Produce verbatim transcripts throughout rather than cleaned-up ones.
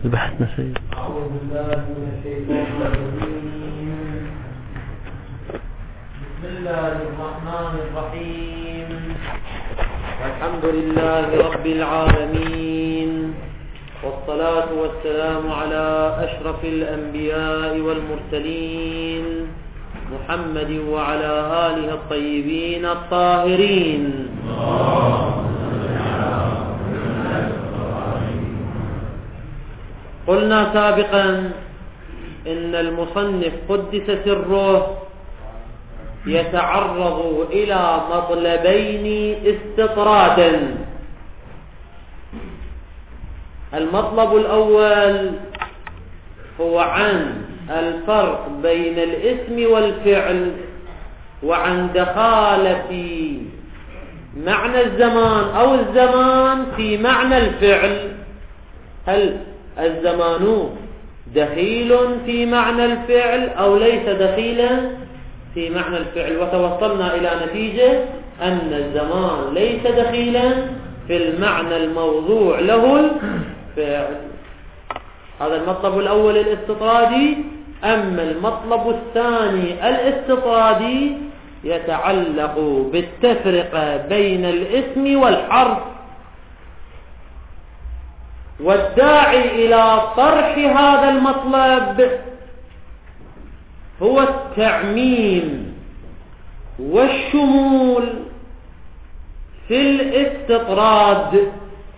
بحثنا سيد. أعوذ بالله من الشيطان الرجيم. بسم الله الرحمن الرحيم. الحمد لله رب العالمين، والصلاة والسلام على أشرف الأنبياء والمرسلين محمد وعلى آله الطيبين الطاهرين. قلنا سابقا إن المصنف قدس سره يتعرض إلى مطلبين استطرادا. المطلب الأول هو عن الفرق بين الاسم والفعل، وعن دخالة معنى الزمان أو الزمان في معنى الفعل. هل الزمان دخيل في معنى الفعل أو ليس دخيلا في معنى الفعل؟ وتوصلنا إلى نتيجة أن الزمان ليس دخيلا في المعنى الموضوع له الفعل. هذا المطلب الأول الاستطرادي. أما المطلب الثاني الاستطرادي يتعلق بالتفرقة بين الاسم والحرف، والداعي إلى طرح هذا المطلب هو التعميم والشمول في الاستطراد،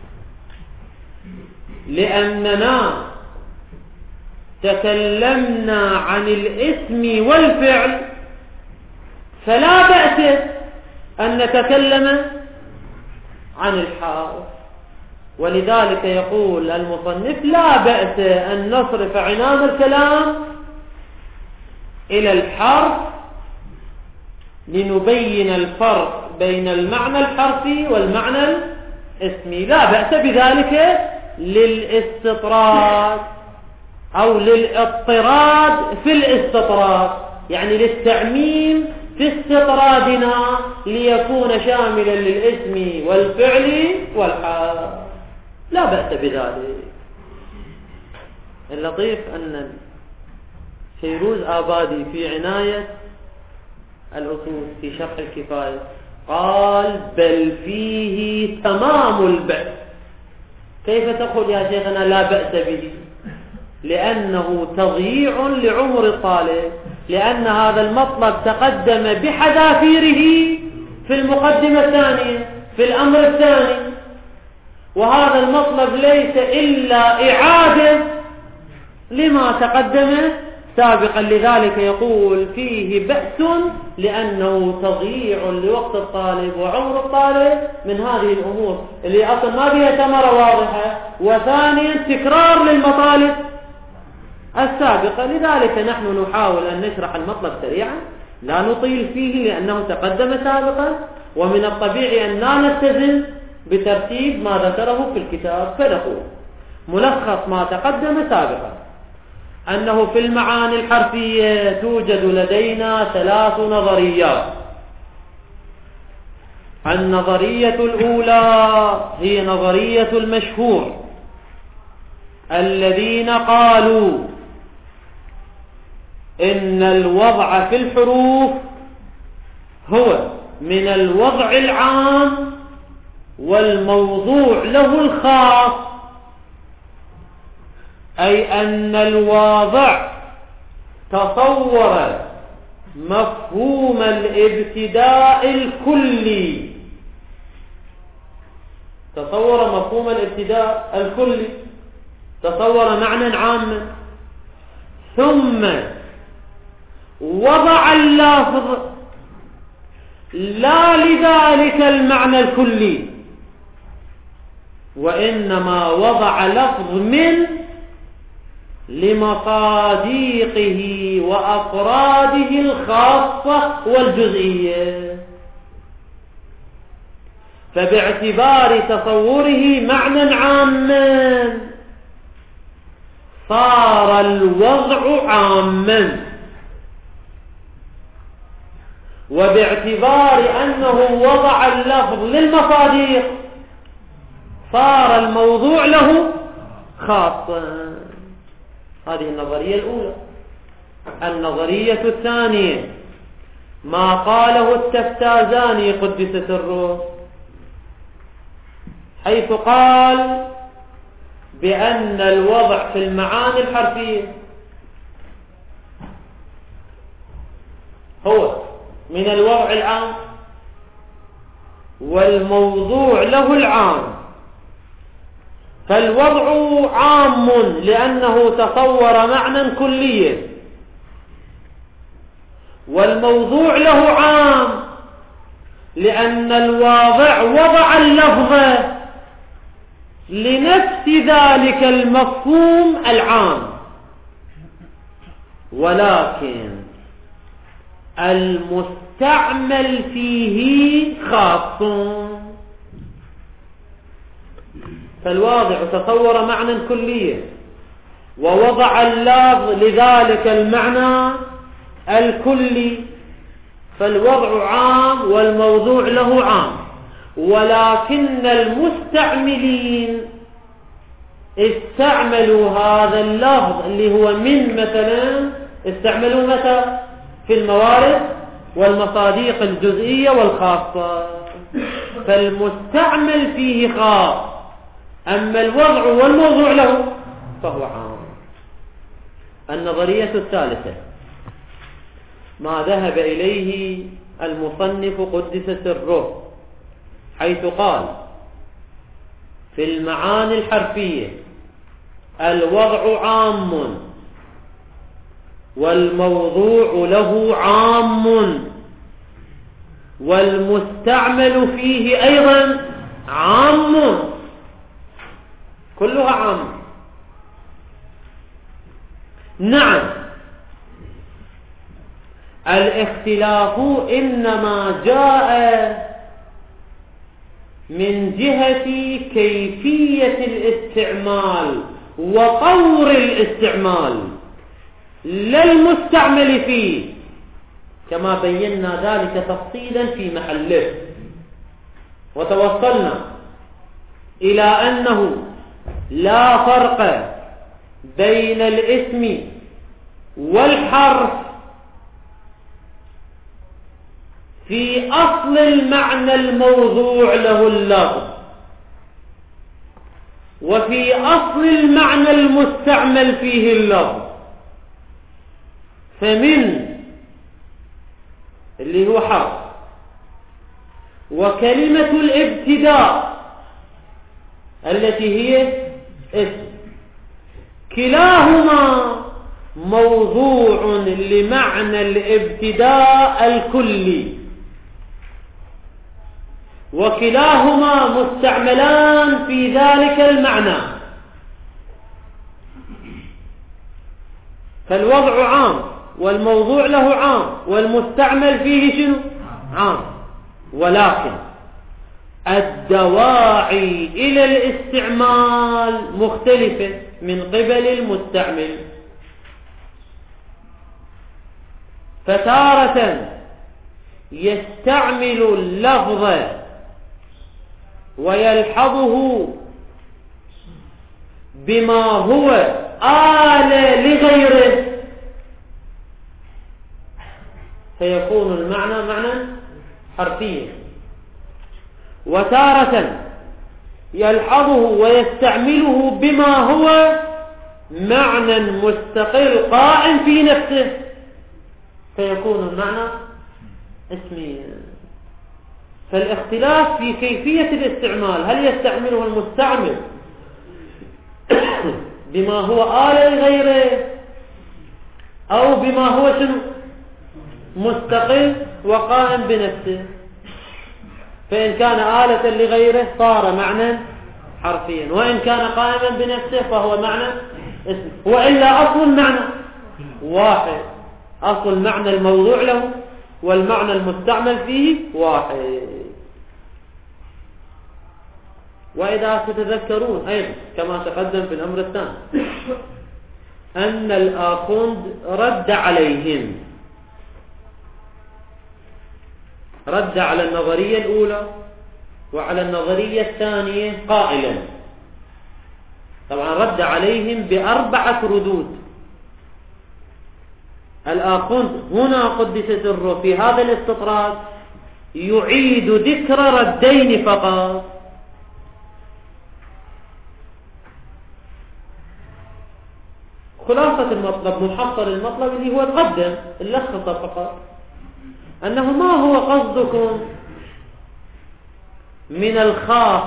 لأننا تكلمنا عن الاسم والفعل، فلا بأس أن نتكلم عن الحرف. ولذلك يقول المصنف لا بأس أن نصرف عنان الكلام إلى الحرف لنبين الفرق بين المعنى الحرفي والمعنى الاسمي. لا بأس بذلك للاستطراد أو للاضطراد في الاستطراد، يعني للتعميم في استطرادنا ليكون شاملا للاسم والفعل والحرف. لا بأس بذلك. اللطيف أن فيروز آبادي في عناية الأصول في شرح الكفاية قال بل فيه تمام البأس. كيف تقول يا شيخنا لا بأس به؟ لأنه تضييع لعمر الطالب، لأن هذا المطلب تقدم بحذافيره في المقدمة الثانية في الأمر الثاني، وهذا المطلب ليس إلا إعادة لما تقدم سابقا. لذلك يقول فيه بأس لأنه تضييع لوقت الطالب وعمر الطالب من هذه الأمور اللي أصلا ما بها ثمرة واضحة، وثانيا تكرار للمطالب السابقة. لذلك نحن نحاول أن نشرح المطلب سريعا، لا نطيل فيه لأنه تقدم سابقا، ومن الطبيعي أن لا نلتزم بترتيب ما ذكره في الكتاب. فنقول ملخص ما تقدم سابقا أنه في المعاني الحرفية توجد لدينا ثلاث نظريات. النظرية الأولى هي نظرية المشهور الذين قالوا إن الوضع في الحروف هو من الوضع العام والموضوع له الخاص، أي أن الواضع تصور مفهوم الابتداء الكلي، تصور مفهوم الابتداء الكلي، تصور معنى عاما، ثم وضع اللفظ لا لذلك المعنى الكلي، وإنما وضع لفظ من لمصاديقه وأفراده الخاصة والجزئية، فباعتبار تصوره معنى عاما صار الوضع عاما، وباعتبار أنه وضع اللفظ للمصاديق صار الموضوع له خاصا. هذه النظرية الأولى. النظرية الثانية ما قاله التفتازاني قدس سره، حيث قال بأن الوضع في المعاني الحرفية هو من الوضع العام، والموضوع له العام. فالوضع عام لأنه تصور معنى كليا، والموضوع له عام لأن الواضع وضع اللفظ لنفس ذلك المفهوم العام، ولكن المستعمل فيه خاص. فالواضع تصور معنى كليا ووضع اللفظ لذلك المعنى الكلي، فالوضع عام والموضوع له عام، ولكن المستعملين استعملوا هذا اللفظ اللي هو من، مثلا استعملوا متى؟ في الموارد والمصاديق الجزئية والخاصة، فالمستعمل فيه خاص، أما الوضع والموضوع له فهو عام. النظرية الثالثة ما ذهب إليه المصنف قدس سره، حيث قال في المعاني الحرفية الوضع عام والموضوع له عام والمستعمل فيه أيضا عام، كلها عام. نعم، الاختلاف إنما جاء من جهة كيفية الاستعمال وطور الاستعمال لا المستعمل فيه، كما بينا ذلك تفصيلا في محله، وتوصلنا إلى أنه لا فرق بين الاسم والحرف في أصل المعنى الموضوع له اللفظ، وفي أصل المعنى المستعمل فيه اللفظ. فمن اللي هو حرف وكلمة الابتداء التي هي اسم، كلاهما موضوع لمعنى الابتداء الكلي، وكلاهما مستعملان في ذلك المعنى. فالوضع عام والموضوع له عام والمستعمل فيه شنو؟ عام، ولكن الدواعي إلى الاستعمال مختلفة من قبل المستعمل. فتارة يستعمل اللفظ ويلحظه بما هو آلة لغيره، فيكون المعنى معنى حرفيا. وتارة يلحظه ويستعمله بما هو معنى مستقل قائم في نفسه، فيكون المعنى اسميا. فالاختلاف في كيفية الاستعمال، هل يستعمله المستعمل بما هو آلة لغيره أو بما هو شنو مستقل وقائم بنفسه. فإن كان آلة لغيره صار معنى حرفيا، وإن كان قائما بنفسه فهو معنى اسم، وإلا أصل المعنى واحد، أصل المعنى الموضوع له والمعنى المستعمل فيه واحد. وإذا تتذكرون أيضا كما تقدم في الأمر الثاني أن الآخوند رد عليهم، رد على النظرية الأولى وعلى النظرية الثانية قائلا: طبعا رد عليهم بأربعة ردود. الآخوند هنا قدس سره في هذا الاستطراد يعيد ذكر ردين فقط. خلاصة المطلب، محصل المطلب اللي هو تقدم اللخص فقط، أنه ما هو قصدكم من الخاص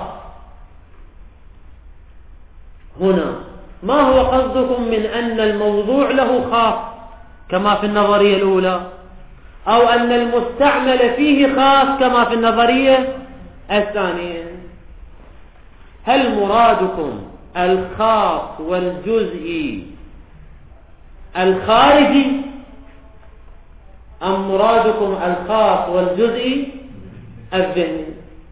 هنا؟ ما هو قصدكم من أن الموضوع له خاص كما في النظرية الأولى، أو أن المستعمل فيه خاص كما في النظرية الثانية؟ هل مرادكم الخاص والجزئي الخارجي، أم مرادكم الخاص والجزئي الذهني؟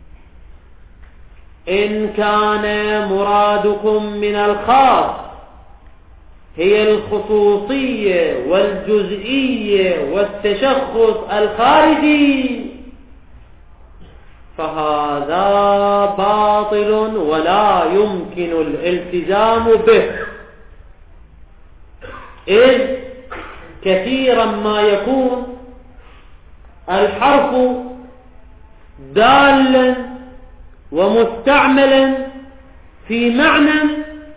إن كان مرادكم من الخاص هي الخصوصية والجزئية والتشخص الخارجي فهذا باطل ولا يمكن الالتزام به، إذ كثيرا ما يكون الحرف دالا ومستعملا في معنى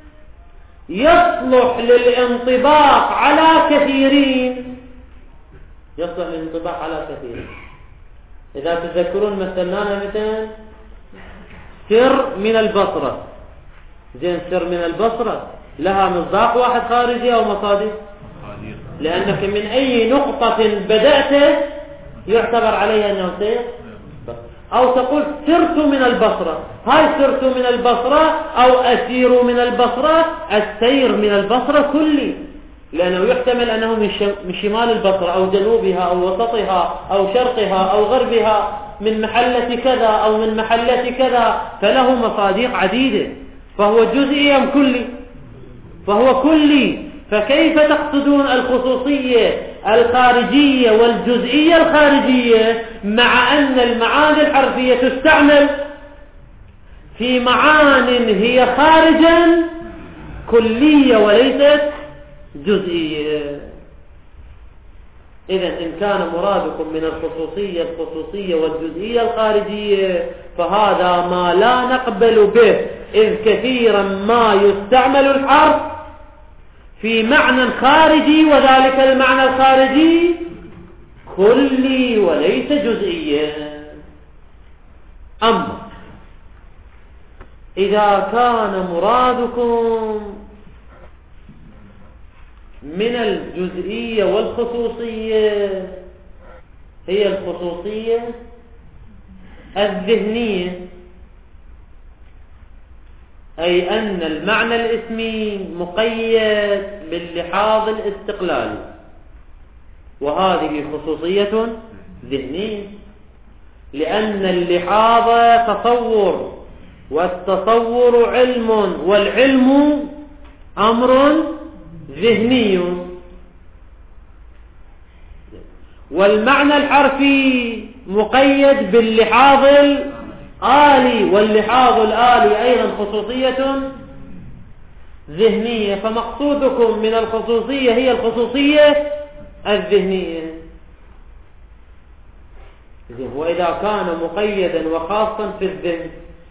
يصلح للانطباق على كثيرين يصلح للانطباق على كثيرين. إذا تذكرون مثلنا مثلا سر من البصرة، زين سر من البصرة لها مصداق واحد خارجي أو مصادر؟ لأنك من أي نقطة بدأت يعتبر عليها أنه سير. أو تقول سرت من البصرة، هاي سرت من البصرة أو أسير من البصرة، السير من البصرة كلي، لأنه يحتمل أنه من شمال البصرة أو جنوبها أو وسطها أو شرقها أو غربها، من محلة كذا أو من محلة كذا، فله مصادق عديدة، فهو جزئي أم كلي؟ فهو كلي. فكيف تقصدون الخصوصية الخارجية والجزئية الخارجية مع أن المعاني الحرفية تستعمل في معان هي خارجا كلية وليست جزئية؟ إذن إن كان مرادكم من الخصوصية الخصوصية والجزئية الخارجية فهذا ما لا نقبل به، إذ كثيرا ما يستعمل الحرف في معنى خارجي وذلك المعنى الخارجي كلي وليس جزئيا. أما إذا كان مرادكم من الجزئية والخصوصية هي الخصوصية الذهنية، أي أن المعنى الاسمي مقيد باللحاظ الاستقلالي، وهذه خصوصية ذهنية، لأن اللحاظ تصور، والتصور علم، والعلم أمر ذهني، والمعنى الحرفي مقيد باللحاظ الآلي، واللحاظ الآلي أيضا خصوصية ذهنية. فمقصودكم من الخصوصية هي الخصوصية الذهنية. وإذا كان مقيدا وخاصا في الذهن،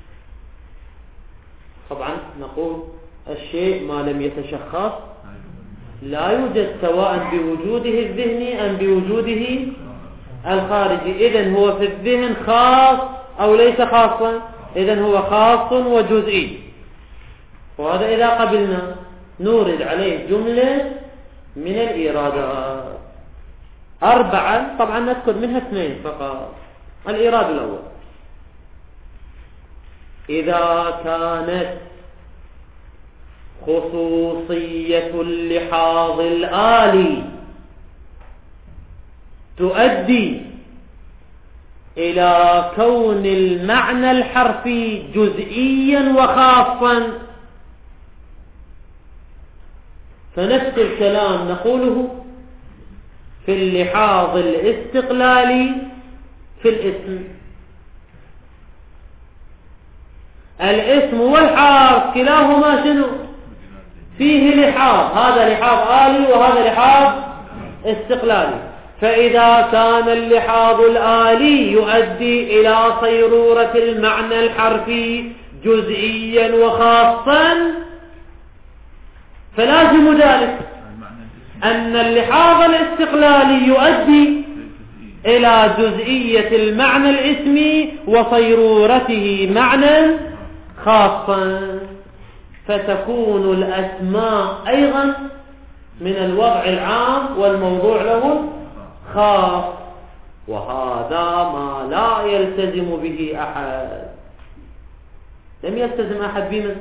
طبعا نقول الشيء ما لم يتشخص لا يوجد سواء بوجوده الذهني أم بوجوده الخارجي. إذن هو في الذهن خاص أو ليس خاصا؟ إذن هو خاص وجزئي. وهذا إذا قبلنا نورد عليه جملة من الإيرادات أربعة، طبعا نذكر منها اثنين فقط. الإيراد الأول: إذا كانت خصوصية اللحاظ الآلي تؤدي إلى كون المعنى الحرفي جزئيا وخاصا، فنفس الكلام نقوله في اللحاظ الاستقلالي في الاسم. الاسم والحرف كلاهما شنو؟ فيه لحاظ، هذا لحاظ آلي وهذا لحاظ استقلالي. فإذا كان اللحاظ الآلي يؤدي إلى صيرورة المعنى الحرفي جزئيا وخاصا، فلازم ذلك أن اللحاظ الاستقلالي يؤدي إلى جزئية المعنى الاسمي وصيرورته معنى خاصا، فتكون الأسماء أيضا من الوضع العام والموضوع له خاص، وهذا ما لا يلتزم به أحد. لم يلتزم أحد بمن؟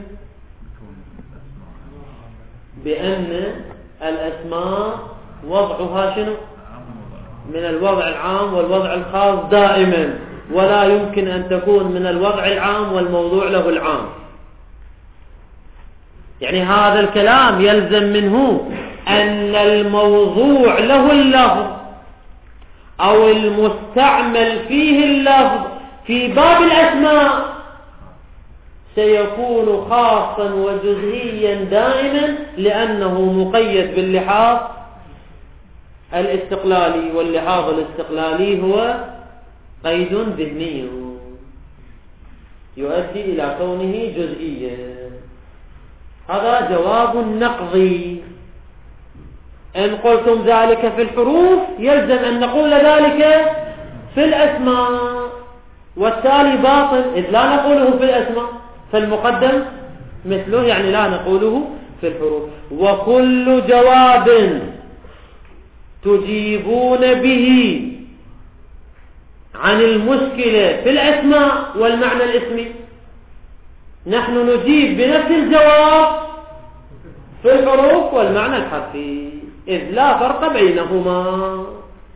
بأن الأسماء وضعها شنو؟ من الوضع العام والوضع الخاص دائما، ولا يمكن أن تكون من الوضع العام والموضوع له العام. يعني هذا الكلام يلزم منه أن الموضوع له اللفظ أو المستعمل فيه اللفظ في باب الأسماء سيكون خاصا وجزئيا دائما، لأنه مقيد باللحاظ الاستقلالي، واللحاظ الاستقلالي هو قيد ذهني يؤدي إلى كونه جزئيا. هذا جواب نقضي. إن قلتم ذلك في الحروف يلزم أن نقول ذلك في الأسماء، والتالي باطل إذ لا نقوله في الأسماء، فالمقدم مثله، يعني لا نقوله في الحروف. وكل جواب تجيبون به عن المشكلة في الأسماء والمعنى الاسمي نحن نجيب بنفس الجواب في الحروف والمعنى الحرفي، إذ لا فرق بينهما.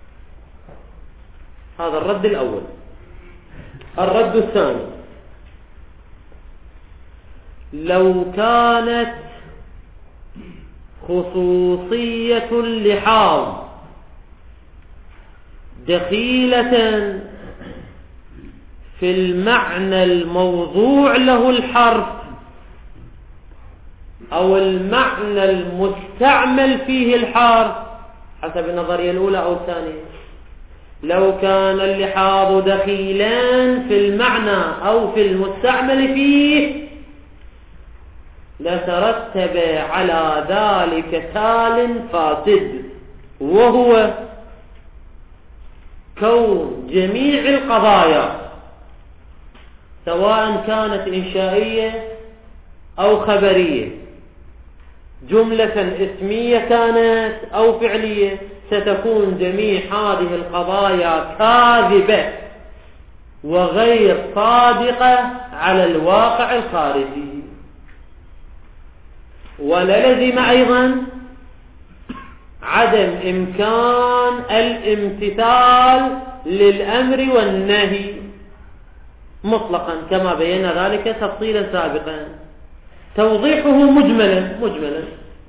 هذا الرد الأول. الرد الثاني: لو كانت خصوصية اللحاظ دخيلة في المعنى الموضوع له الحرف أو المعنى المستعمل فيه الحرف حسب النظرية الأولى أو الثانية، لو كان اللحاظ دخيلا في المعنى أو في المستعمل فيه لترتب على ذلك تال فاسد، وهو كون جميع القضايا سواء كانت إنشائية أو خبرية، جملة اسمية كانت أو فعلية، ستكون جميع هذه القضايا كاذبة وغير صادقة على الواقع الخارجي. وللزم أيضا عدم إمكان الامتثال للأمر والنهي مطلقا، كما بينا ذلك تفصيلا سابقا. توضيحه مجملا مجملا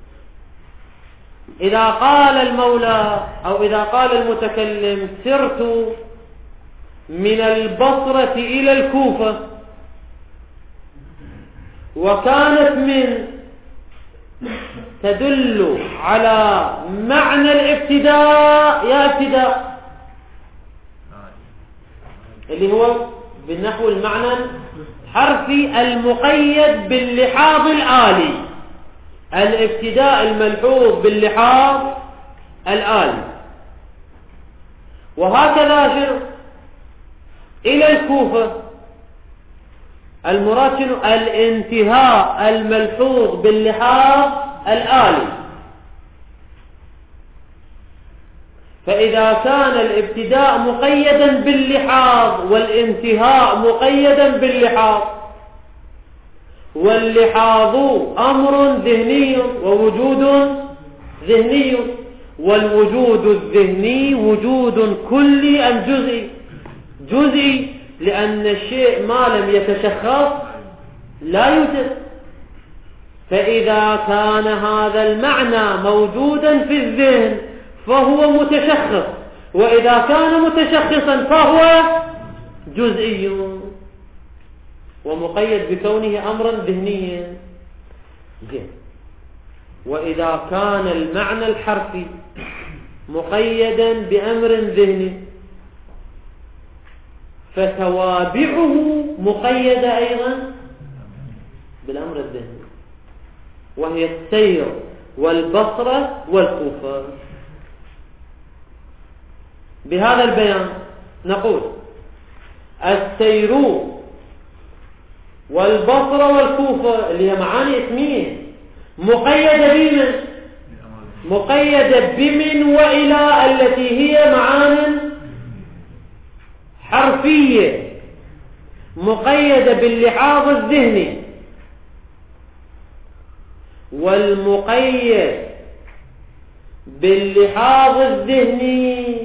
إذا قال المولى أو إذا قال المتكلم: سرت من البصرة إلى الكوفة، وكانت من تدل على معنى الابتداء، يا ابتداء اللي هو بالنحو المعنى الحرفي المقيد باللحاظ الآلي، الابتداء الملحوظ باللحاظ الآلي. وهكذا شنو إلى الكوفة، المراد شنو الانتهاء الملحوظ باللحاظ الآلي. فإذا كان الابتداء مقيدا باللحاظ والانتهاء مقيدا باللحاظ، واللحاظ أمر ذهني ووجود ذهني، والوجود الذهني وجود كلي أم جزئي؟ جزئي، لأن الشيء ما لم يتشخص لا يوجد. فإذا كان هذا المعنى موجودا في الذهن فهو متشخص، وإذا كان متشخصا فهو جزئي ومقيد بكونه أمرا ذهنيا. وإذا كان المعنى الحرفي مقيدا بأمر ذهني فتوابعه مقيدة أيضا بالأمر الذهني، وهي السير والبصرة والكوفة. بهذا البيان نقول السير والبصرة والكوفة اللي هي معاني اسمية مقيدة بمن؟ مقيدة بمن وإلى التي هي معاني حرفية مقيدة باللحاظ الذهني، والمقيد باللحاظ الذهني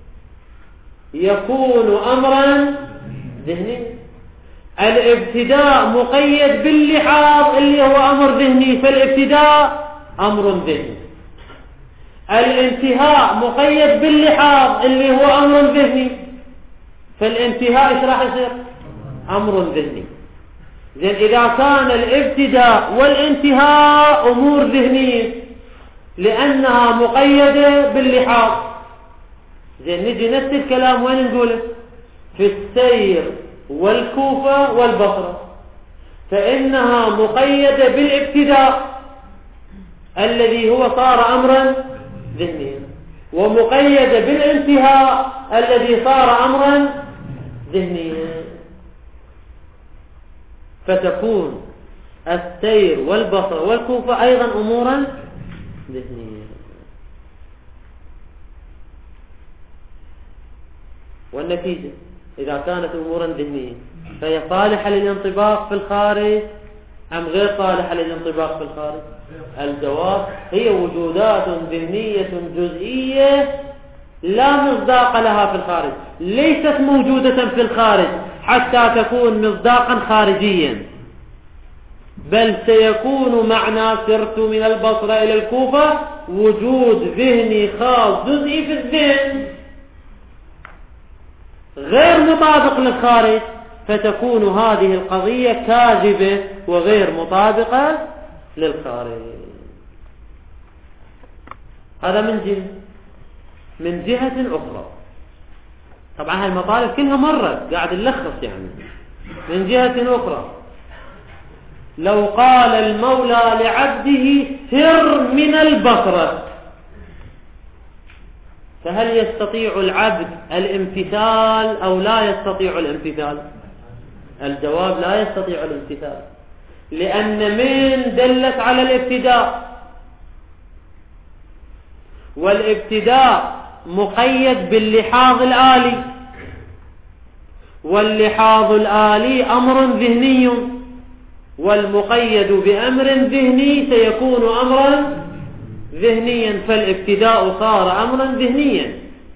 يكون أمرا ذهني. الابتداء مقيد باللحاظ اللي هو أمر ذهني، فالابتداء أمر ذهني. الانتهاء مقيد باللحاظ اللي هو أمر ذهني، فالانتهاء ايش راح يصير؟ أمر ذهني. زين إذا كان الابتداء والانتهاء أمور ذهنية لأنها مقيدة باللحاظ، زين نجي نفس الكلام وين نقوله؟ في السير والكوفة والبصرة، فإنها مقيدة بالابتداء الذي هو صار أمرا ذهنيا، ومقيدة بالانتهاء الذي صار أمرا ذهنيا، فتكون السير والبصر والكوفة أيضا أمورا ذهنية. والنتيجة إذا كانت أمورا ذهنية فهي صالحة للانطباق في الخارج أم غير صالحة للانطباق في الخارج؟ الجواب هي وجودات ذهنية جزئية لا مصداق لها في الخارج، ليست موجودة في الخارج حتى تكون مصداقا خارجيا، بل سيكون معنى سرت من البصرة إلى الكوفة وجود ذهني خاص جزئي في الذهن غير مطابق للخارج، فتكون هذه القضية كاذبة وغير مطابقة للخارج. هذا من جهة. من جهة أخرى طبعا هالمطالب كلها مرت قاعد نلخص يعني. من جهة أخرى لو قال المولى لعبده سر من البصرة، فهل يستطيع العبد الامتثال أو لا يستطيع الامتثال؟ الجواب لا يستطيع الامتثال، لأن من دلت على الابتداء، والابتداء مقيد باللحاظ الآلي، واللحاظ الآلي أمر ذهني، والمقيد بأمر ذهني سيكون أمرا ذهنيا، فالابتداء صار أمرا ذهنيا.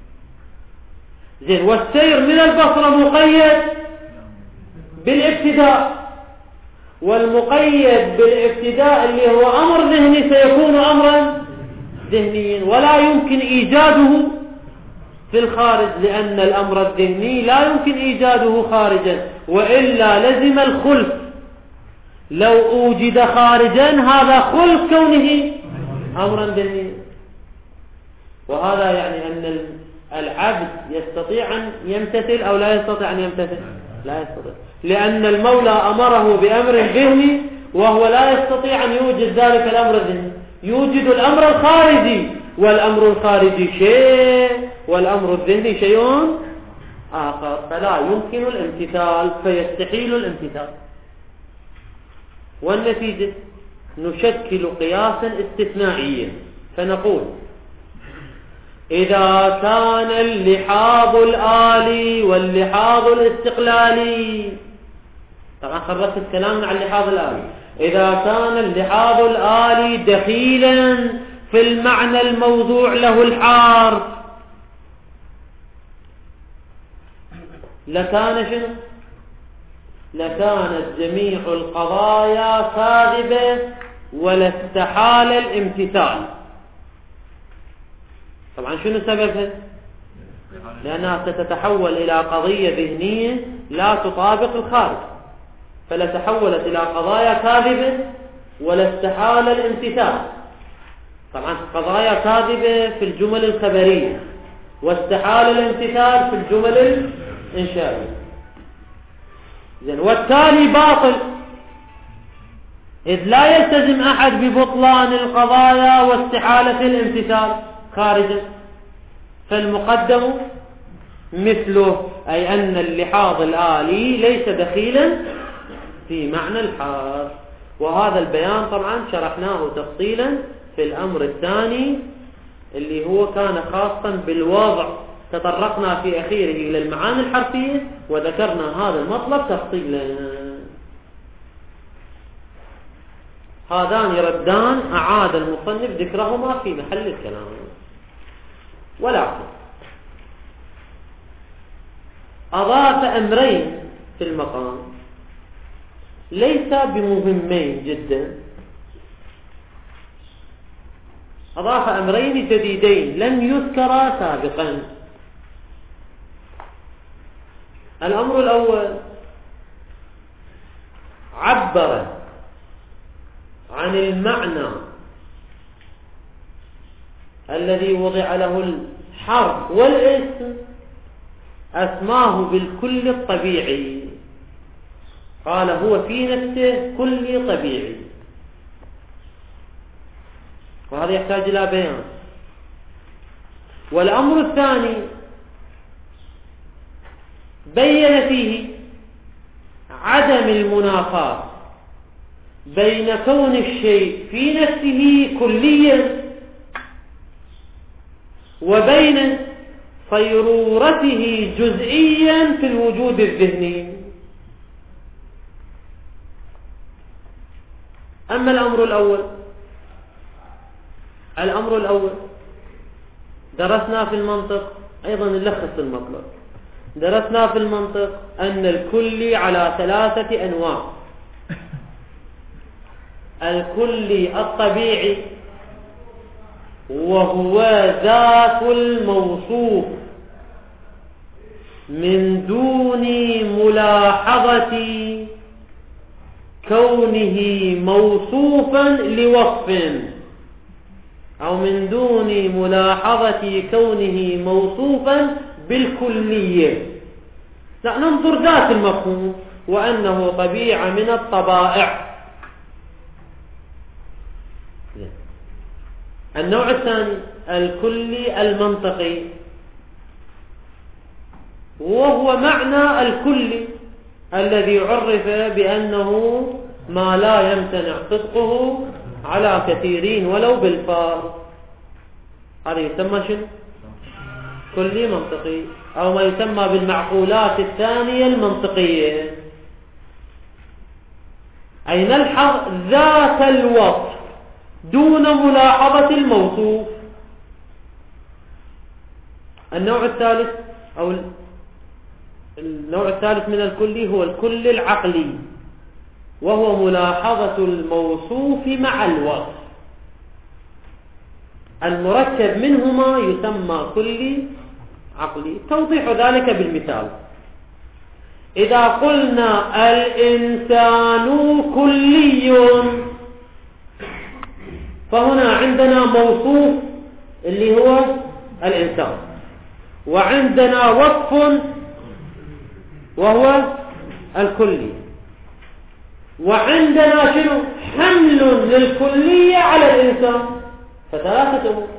زين والسير من البصرة مقيد بالابتداء، والمقيد بالابتداء اللي هو أمر ذهني سيكون أمرا ذهنيا، ولا يمكن إيجاده في الخارج، لأن الأمر الذهني لا يمكن إيجاده خارجا، وإلا لزم الخلف. لو أوجد خارجا هذا خلف كونه أمرا ذهنيا. وهذا يعني أن العبد يستطيع أن يمتثل أو لا يستطيع أن يمتثل؟ لا يستطيع، لأن المولى أمره بأمر ذهني وهو لا يستطيع أن يوجد ذلك الأمر الذهني، يوجد الأمر الخارجي، والأمر الخارجي شيء والأمر الذهني شيء آخر، فلا يمكن الامتثال، فيستحيل الامتثال. والنتيجة نشكل قياسا استثنائيا فنقول إذا كان اللحاظ الآلي واللحاظ الاستقلالي، طبعا خرجت الكلام عن اللحاظ الآلي، إذا كان اللحاظ الآلي دخيلا في المعنى الموضوع له الحرف لكان شنو؟ لكانت جميع القضايا كاذبة ولا استحال الامتثال. طبعا شنو سببها؟ لأنها ستتحول إلى قضية ذهنية لا تطابق الخارج، فلا تحولت إلى قضايا كاذبة ولا استحال الامتثال، طبعا قضايا كاذبة في الجمل الخبرية، واستحال الامتثال في الجمل الإنشائية. زين، والتالي باطل، إذ لا يلتزم أحد ببطلان القضايا واستحالة الامتثال خارجا، فالمقدم مثله، أي أن اللحاظ الآلي ليس دخيلا في معنى الحال. وهذا البيان طبعا شرحناه تفصيلا في الأمر الثاني اللي هو كان خاصا بالوضع، تطرقنا في أخيره إلى المعاني الحرفية وذكرنا هذا المطلب تفصيلا. هذان ردان أعاد المصنف ذكرهما في محل الكلام. ولكن أضاف أمرين في المقام ليس بمهمين جدا، أضاف أمرين جديدين لم يذكرا سابقا. الأمر الأول عبر عن المعنى الذي وضع له الحرف والاسم، أسماه بالكل الطبيعي، قال هو في نفسه كل طبيعي، وهذا يحتاج إلى بيان. والأمر الثاني بين فيه عدم المنافاة بين كون الشيء في نفسه كليا وبين صيرورته جزئيا في الوجود الذهني. أما الأمر الأول الأمر الأول درسنا في المنطق، أيضا نلخص المطلب، درسنا في المنطق أن الكلي على ثلاثة أنواع: الكلي الطبيعي وهو ذات الموصوف من دون ملاحظة كونه موصوفا لوصف، أو من دون ملاحظة كونه موصوفا بالكلية. لا، ننظر ذات المفهوم وأنه طبيعة من الطبائع. النوع الثاني الكلي المنطقي، وهو معنى الكلي الذي عرف بأنه ما لا يمتنع صدقه على كثيرين ولو بالفار. هذا يسمى شنو؟ كلي منطقي، أو ما يسمى بالمعقولات الثانية المنطقية، أي نلحظ ذات الوصف دون ملاحظة الموصوف. النوع الثالث أو النوع الثالث من الكلي هو الكل العقلي، وهو ملاحظة الموصوف مع الوصف، المركب منهما يسمى كلي عقلي. توضيح ذلك بالمثال: إذا قلنا الإنسان كلي، فهنا عندنا موصوف اللي هو الإنسان، وعندنا وصف وهو الكلي، وعندنا شنو؟ حمل للكلية على الإنسان، فثلاثة أمور.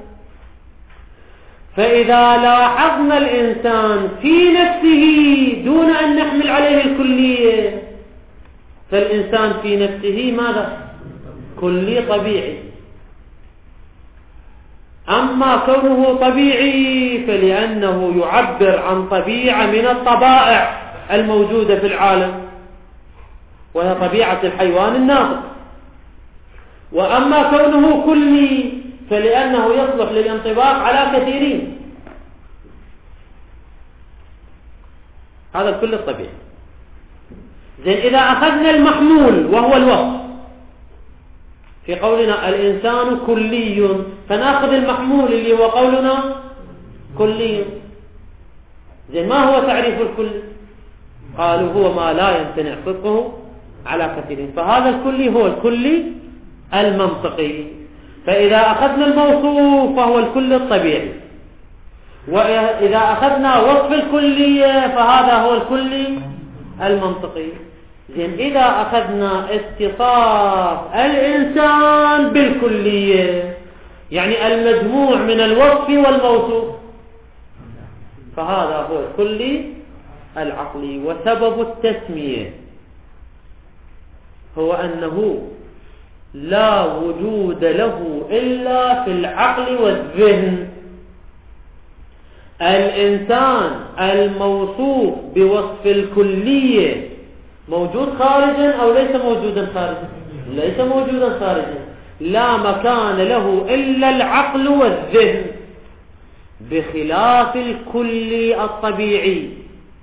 فإذا لاحظنا الإنسان في نفسه دون أن نحمل عليه الكلية، فالإنسان في نفسه ماذا؟ كلي طبيعي. أما كونه طبيعي فلأنه يعبر عن طبيعة من الطبائع الموجودة في العالم، وهي طبيعة الحيوان الناطق. وأما كونه كلي فلأنه يصلح للانطباق على كثيرين. هذا الكل الطبيعي. زين، إذا أخذنا المحمول وهو الوصف في قولنا الإنسان كلي، فنأخذ المحمول اللي هو قولنا كلي. زين، ما هو تعريف الكل؟ قالوا هو ما لا يمتنع صدقه على كثيرين، فهذا الكلي هو الكلي المنطقي. فإذا أخذنا الموصوف فهو الكل الطبيعي، وإذا أخذنا وصف الكلية فهذا هو الكل المنطقي. زين، إذا أخذنا اتصاف الإنسان بالكلية يعني المجموع من الوصف والموصوف فهذا هو الكل العقلي. وسبب التسمية هو أنه لا وجود له إلا في العقل والذهن. الإنسان الموصوف بوصف الكلية موجود خارجا أو ليس موجودا خارجا؟ ليس موجودا خارجا، لا مكان له إلا العقل والذهن، بخلاف الكل الطبيعي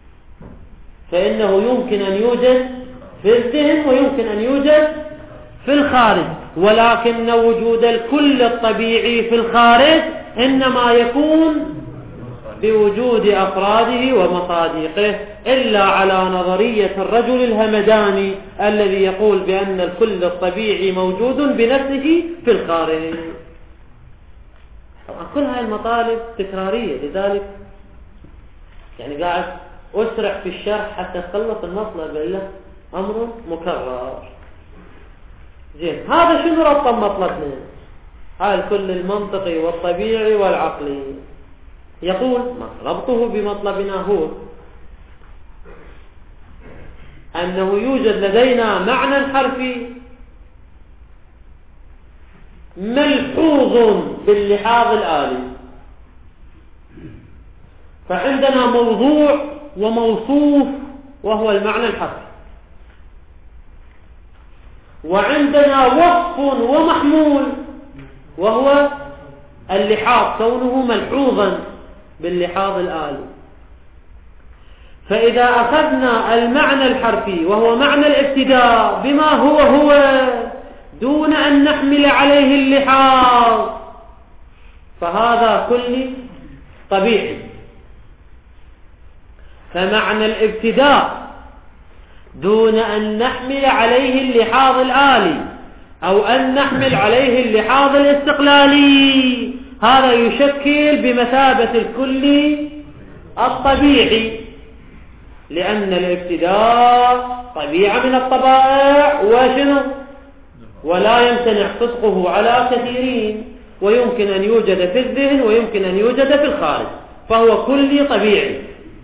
فإنه يمكن أن يوجد في الذهن ويمكن أن يوجد في الخارج، ولكن وجود الكل الطبيعي في الخارج إنما يكون بوجود أفراده ومصادقه، إلا على نظرية الرجل الهمداني الذي يقول بأن الكل الطبيعي موجود بنفسه في الخارج. كل هذه المطالب تكرارية، لذلك يعني قاعد أسرع في الشرح حتى تخلص المطلب، إلا أمر مكرر. زين، هذا شنو ربط مطلبنا؟ هذا الكل المنطقي والطبيعي والعقلي. يقول ربطه بمطلبنا هو أنه يوجد لدينا معنى حرفي ملحوظ باللحاظ الآلي، فعندنا موضوع وموصوف وهو المعنى الحرفي، وعندنا وصف ومحمول وهو اللحاظ كونه ملحوظا باللحاظ الآلي. فإذا أخذنا المعنى الحرفي وهو معنى الابتداء بما هو هو دون أن نحمل عليه اللحاظ فهذا كل طبيعي. فمعنى الابتداء دون أن نحمل عليه اللحاظ الآلي أو أن نحمل عليه اللحاظ الاستقلالي هذا يشكل بمثابة الكل الطبيعي، لأن الابتداء طبيعة من الطبائع وشنو ولا يمتنع صدقه على كثيرين، ويمكن أن يوجد في الذهن ويمكن أن يوجد في الخارج، فهو كل طبيعي.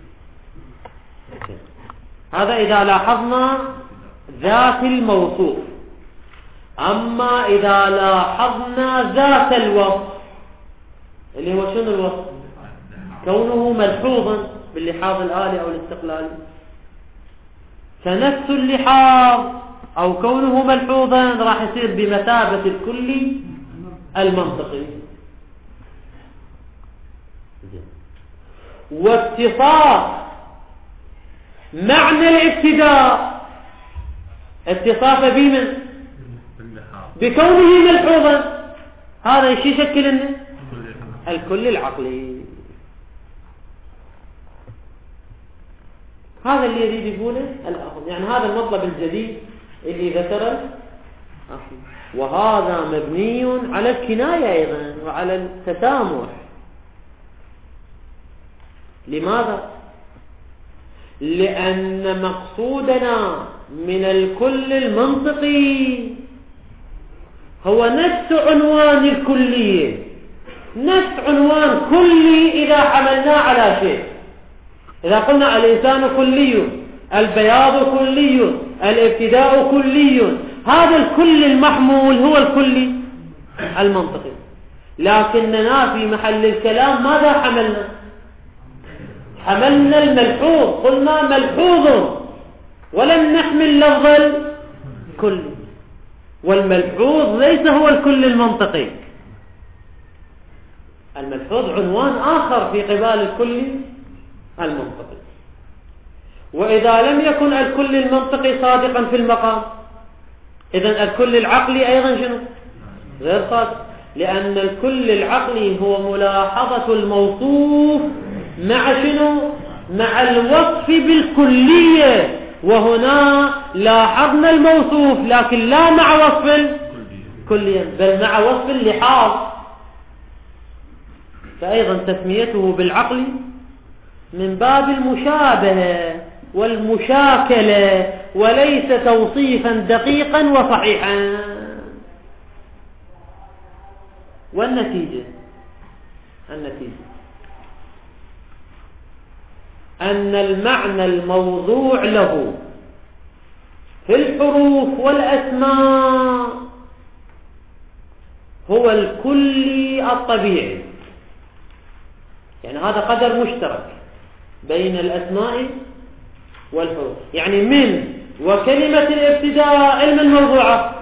هذا إذا لاحظنا ذات الموصوف. أما إذا لاحظنا ذات الوصف اللي هو شنو الوصف؟ كونه ملحوظا باللحاظ الآلي أو الاستقلالي، فنفس اللحاظ أو كونه ملحوظا راح يصير بمثابة الكل المنطقي. واتصاف معنى الابتداء اتصاف بمن؟ بكونه ملحوظا، هذا الشيء يشكل لنا الكل العقلي. هذا اللي يريد يقوله الأخذ، يعني هذا المطلب الجديد اللي ذكره، وهذا مبني على الكناية أيضا وعلى التسامح. لماذا؟ لأن مقصودنا من الكل المنطقي هو نفس عنوان الكلية، نفس عنوان كلي إذا حملناه على شيء. إذا قلنا الإنسان كلي، البياض كلي، الابتداء كلي، هذا الكل المحمول هو الكل المنطقي. لكننا في محل الكلام ماذا حملنا؟ حملنا الملحوظ، قلنا ملحوظ ولم نحمل لفظ الكل، والملحوظ ليس هو الكل المنطقي. الملحوظ عنوان آخر في قبال الكل المنطقي. وإذا لم يكن الكل المنطقي صادقا في المقام، إذن الكل العقلي أيضا شنو؟ غير صادق، لأن الكل العقلي هو ملاحظة الموصوف مع شنو؟ مع الوصف بالكلية، وهنا لاحظنا الموصوف لكن لا مع وصف كليا بل مع وصف اللحاظ، فأيضا تسميته بالعقل من باب المشابهة والمشاكلة وليس توصيفا دقيقا وصحيحا. والنتيجة النتيجة أن المعنى الموضوع له في الحروف والأسماء هو الكلي الطبيعي، يعني هذا قدر مشترك بين الأسماء والحروف، يعني من وكلمة الابتداء علم الموضوعات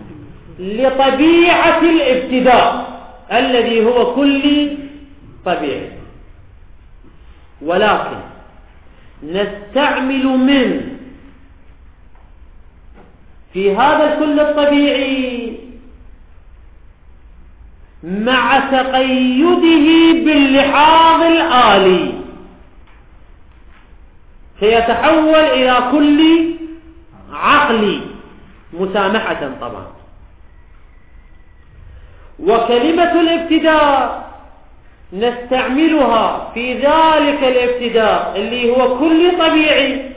لطبيعة الابتداء الذي هو كلي طبيعي، ولكن نستعمل من في هذا الكل الطبيعي مع تقيده باللحاظ الآلي فيتحول إلى كل عقلي مسامحة طبعا. وكلمة الابتداء نستعملها في ذلك الابتداء اللي هو كل طبيعي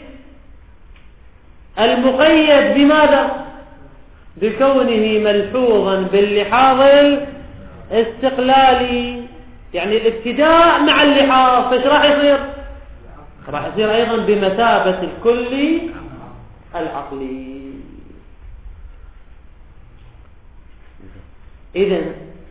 المقيد بماذا؟ بكونه ملحوظا باللحاظ الاستقلالي، يعني الابتداء مع اللحاظ فايش راح يصير؟ راح يصير أيضا بمثابة الكل العقلي. إذن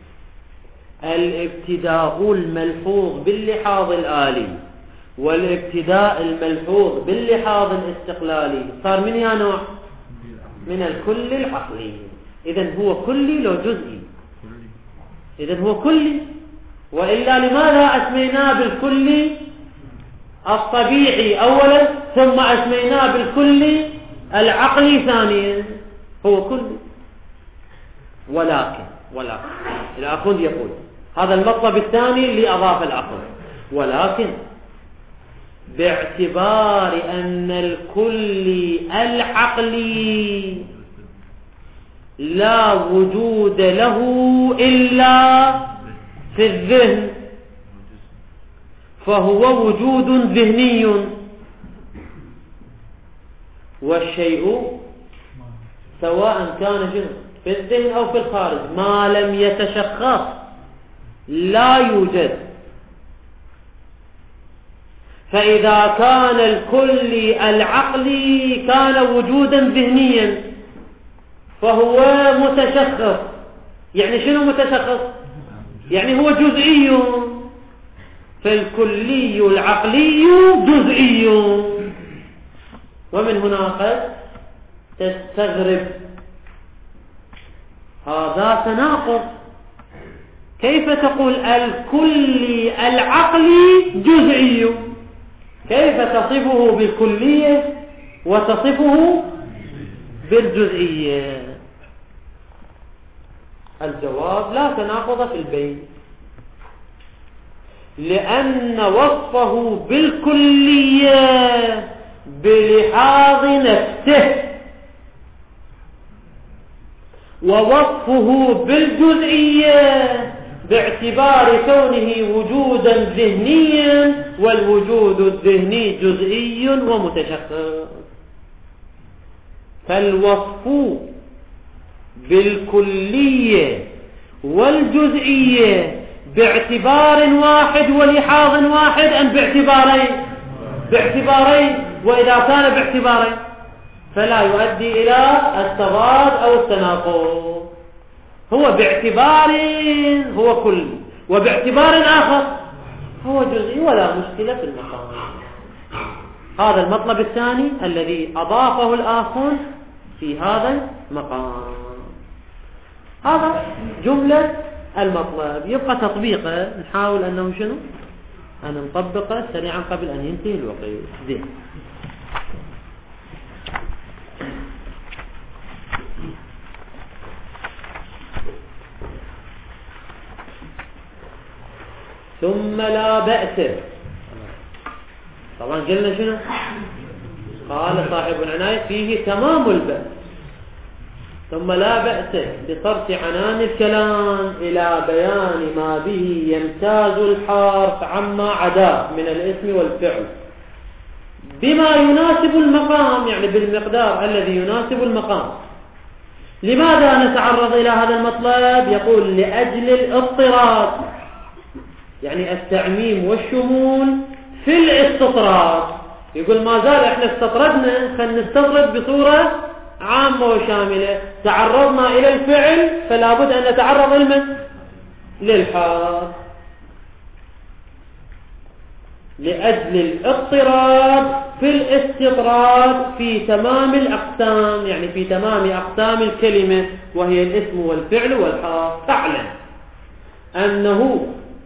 الابتداء الملحوظ باللحاظ الآلي والابتداء الملحوظ باللحاظ الاستقلالي صار من يا نوع؟ من الكل العقلي. إذن هو كلي لو جزئي، إذن هو كلي، وإلا لماذا أسميناه بالكل الطبيعي أولا ثم أسميناه بالكل العقلي ثانيا؟ هو كلي. ولكن ولكن الآخوند يقول هذا المطلب الثاني اللي أضاف الآخوند، ولكن باعتبار أن الكل العقلي لا وجود له إلا في الذهن فهو وجود ذهني، والشيء سواء كان جنس في الذهن أو في الخارج ما لم يتشخص لا يوجد. فإذا كان الكل العقلي كان وجودا ذهنيا فهو متشخص. يعني شنو متشخص؟ يعني هو جزئي، فالكلي العقلي جزئي. ومن هنا قد تستغرب هذا تناقض، كيف تقول الكلي العقلي جزئي؟ كيف تصفه بالكلية وتصفه بالجزئية؟ الجواب لا تناقض في البيت، لأن وصفه بالكلية بلحاظ نفسه ووصفه بالجزئية باعتبار كونه وجودا ذهنيا، والوجود الذهني جزئي ومتشخص. فالوصف بالكلية والجزئية باعتبار واحد ولحاظ واحد أم باعتبارين؟ باعتبارين. وإذا كان باعتبارين فلا يؤدي إلى التضاد أو التناقض. هو باعتبار هو كل، وباعتبار آخر هو جزئي، ولا مشكلة في المقام. هذا المطلب الثاني الذي أضافه الآخر في هذا المقام. هذا جملة المطلب. يبقى تطبيقه، نحاول أنه شنو أن نطبقه سريعا قبل أن ينتهي الوقت. زين. ثم لا بأس. طبعا قلنا شنو؟ قال صاحب العناية فيه تمام البأس، ثم لا بأس بصرف عنان الكلام إلى بيان ما به يمتاز الحرف عما عداه من الاسم والفعل بما يناسب المقام، يعني بالمقدار الذي يناسب المقام. لماذا نتعرض إلى هذا المطلب؟ يقول لأجل الاضطراد، يعني التعميم والشمول في الاستطراد. يقول ما زال احنا استطردنا، خلينا نستطرد بصورة عامة وشاملة. تعرضنا إلى الفعل فلا بد أن نتعرض لمن؟ للحرف. لأجل الاضطراد في الاستطراد في تمام الأقسام، يعني في تمام أقسام الكلمة وهي الاسم والفعل والحرف. فاعلم أنه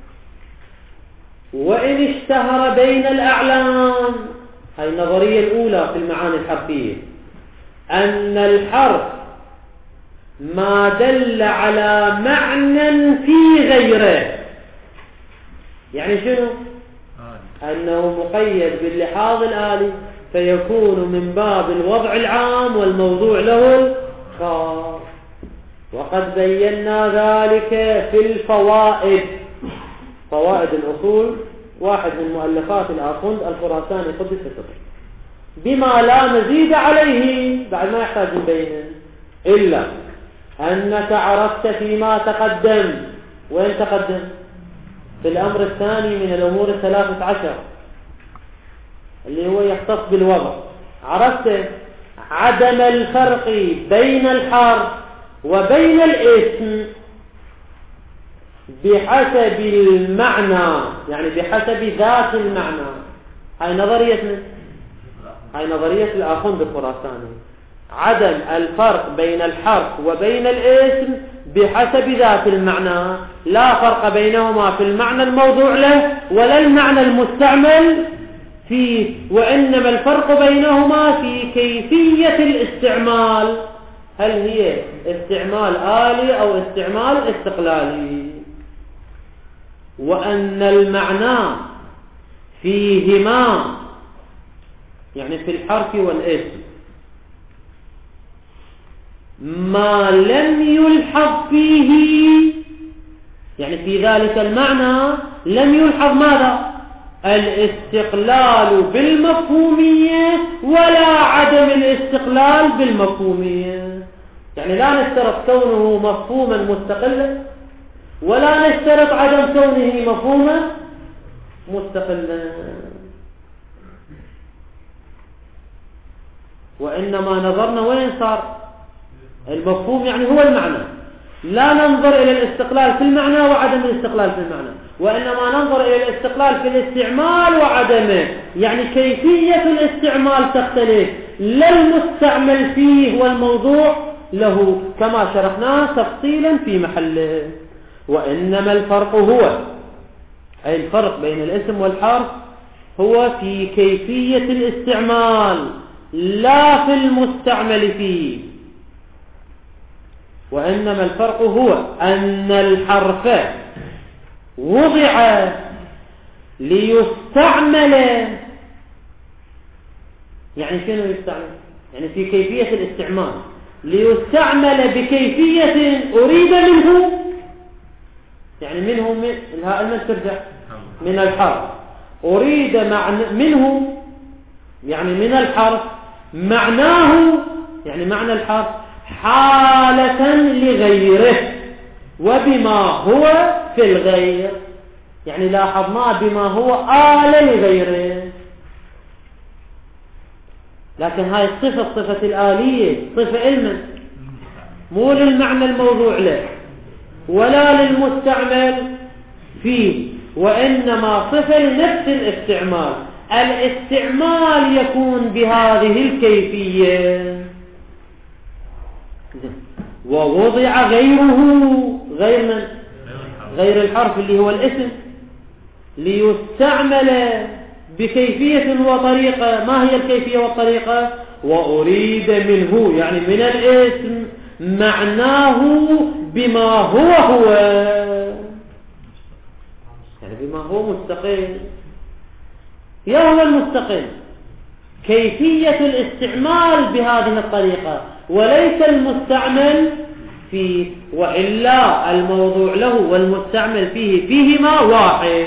وإن اشتهر بين الأعلام، هاي النظرية الأولى في المعاني الحرفية، أن الحرف ما دل على معنى في غيره. يعني شنو؟ أنه مقيد باللحاظ الآلي فيكون من باب الوضع العام والموضوع له الخاص. وقد بينا ذلك في الفوائد، فوائد الأصول، واحد من مؤلفات الآخوند الخراساني قدس سره، بما لا مزيد عليه بعد ما يحتاج نبينه، إلا أنك عرفت فيما تقدم. وين تقدم؟ في الأمر الثاني من الأمور الثلاثة عشر اللي هو يختص بالوضع. عرفت عدم الفرق بين الحرف وبين الاسم بحسب المعنى، يعني بحسب ذات المعنى. هاي نظريتنا، هاي نظرية الآخوند الخراساني. عدم الفرق بين الحرف وبين الاسم بحسب ذات المعنى، لا فرق بينهما في المعنى الموضوع له ولا المعنى المستعمل فيه، وإنما الفرق بينهما في كيفية الاستعمال. هل هي استعمال آلي أو استعمال استقلالي؟ وأن المعنى فيهما، يعني في الحرف والاسم، ما لم يلحظ فيه، يعني في ذلك المعنى لم يلحظ ماذا؟ الاستقلال بالمفهومية ولا عدم الاستقلال بالمفهومية. يعني لا نشترط كونه مفهوما مستقلا ولا نشترط عدم كونه مفهوما مستقلا، وإنما نظرنا وين صار المفهوم، يعني هو المعنى. لا ننظر إلى الاستقلال في المعنى وعدم الاستقلال في المعنى، وإنما ننظر إلى الاستقلال في الاستعمال وعدمه، يعني كيفية الاستعمال تختلف، لا المستعمل فيه والموضوع له، كما شرحناه تفصيلا في محله. وإنما الفرق هو، أي الفرق بين الاسم والحرف، هو في كيفية الاستعمال لا في المستعمل فيه. وإنما الفرق هو أن الحرف وضع ليستعمل، يعني شنو يستعمل؟ يعني في كيفية الاستعمال، ليستعمل بكيفية أريد منه، يعني منه من الهاء من ترجع من الحرف، أريد منه يعني من الحرف معناه، يعني معنى الحرف حالة لغيره وبما هو في الغير، يعني لاحظنا بما هو آل لغيره. لكن هاي الصفة صفة الآلية صفة علما، مو للمعنى الموضوع له ولا للمستعمل فيه، وإنما صفة لنفس الاستعمال. الاستعمال يكون بهذه الكيفية. ووضع غيره، غير من؟ غير الحرف اللي هو الاسم، ليستعمل بكيفية وطريقة. ما هي الكيفية والطريقة؟ وأريد منه، يعني من الاسم معناه بما هو هو، يعني بما هو مستقل، يا هو المستقل. كيفية الاستعمال بهذه الطريقة وليس المستعمل فيه، وإلا الموضوع له والمستعمل فيه فيهما واحد.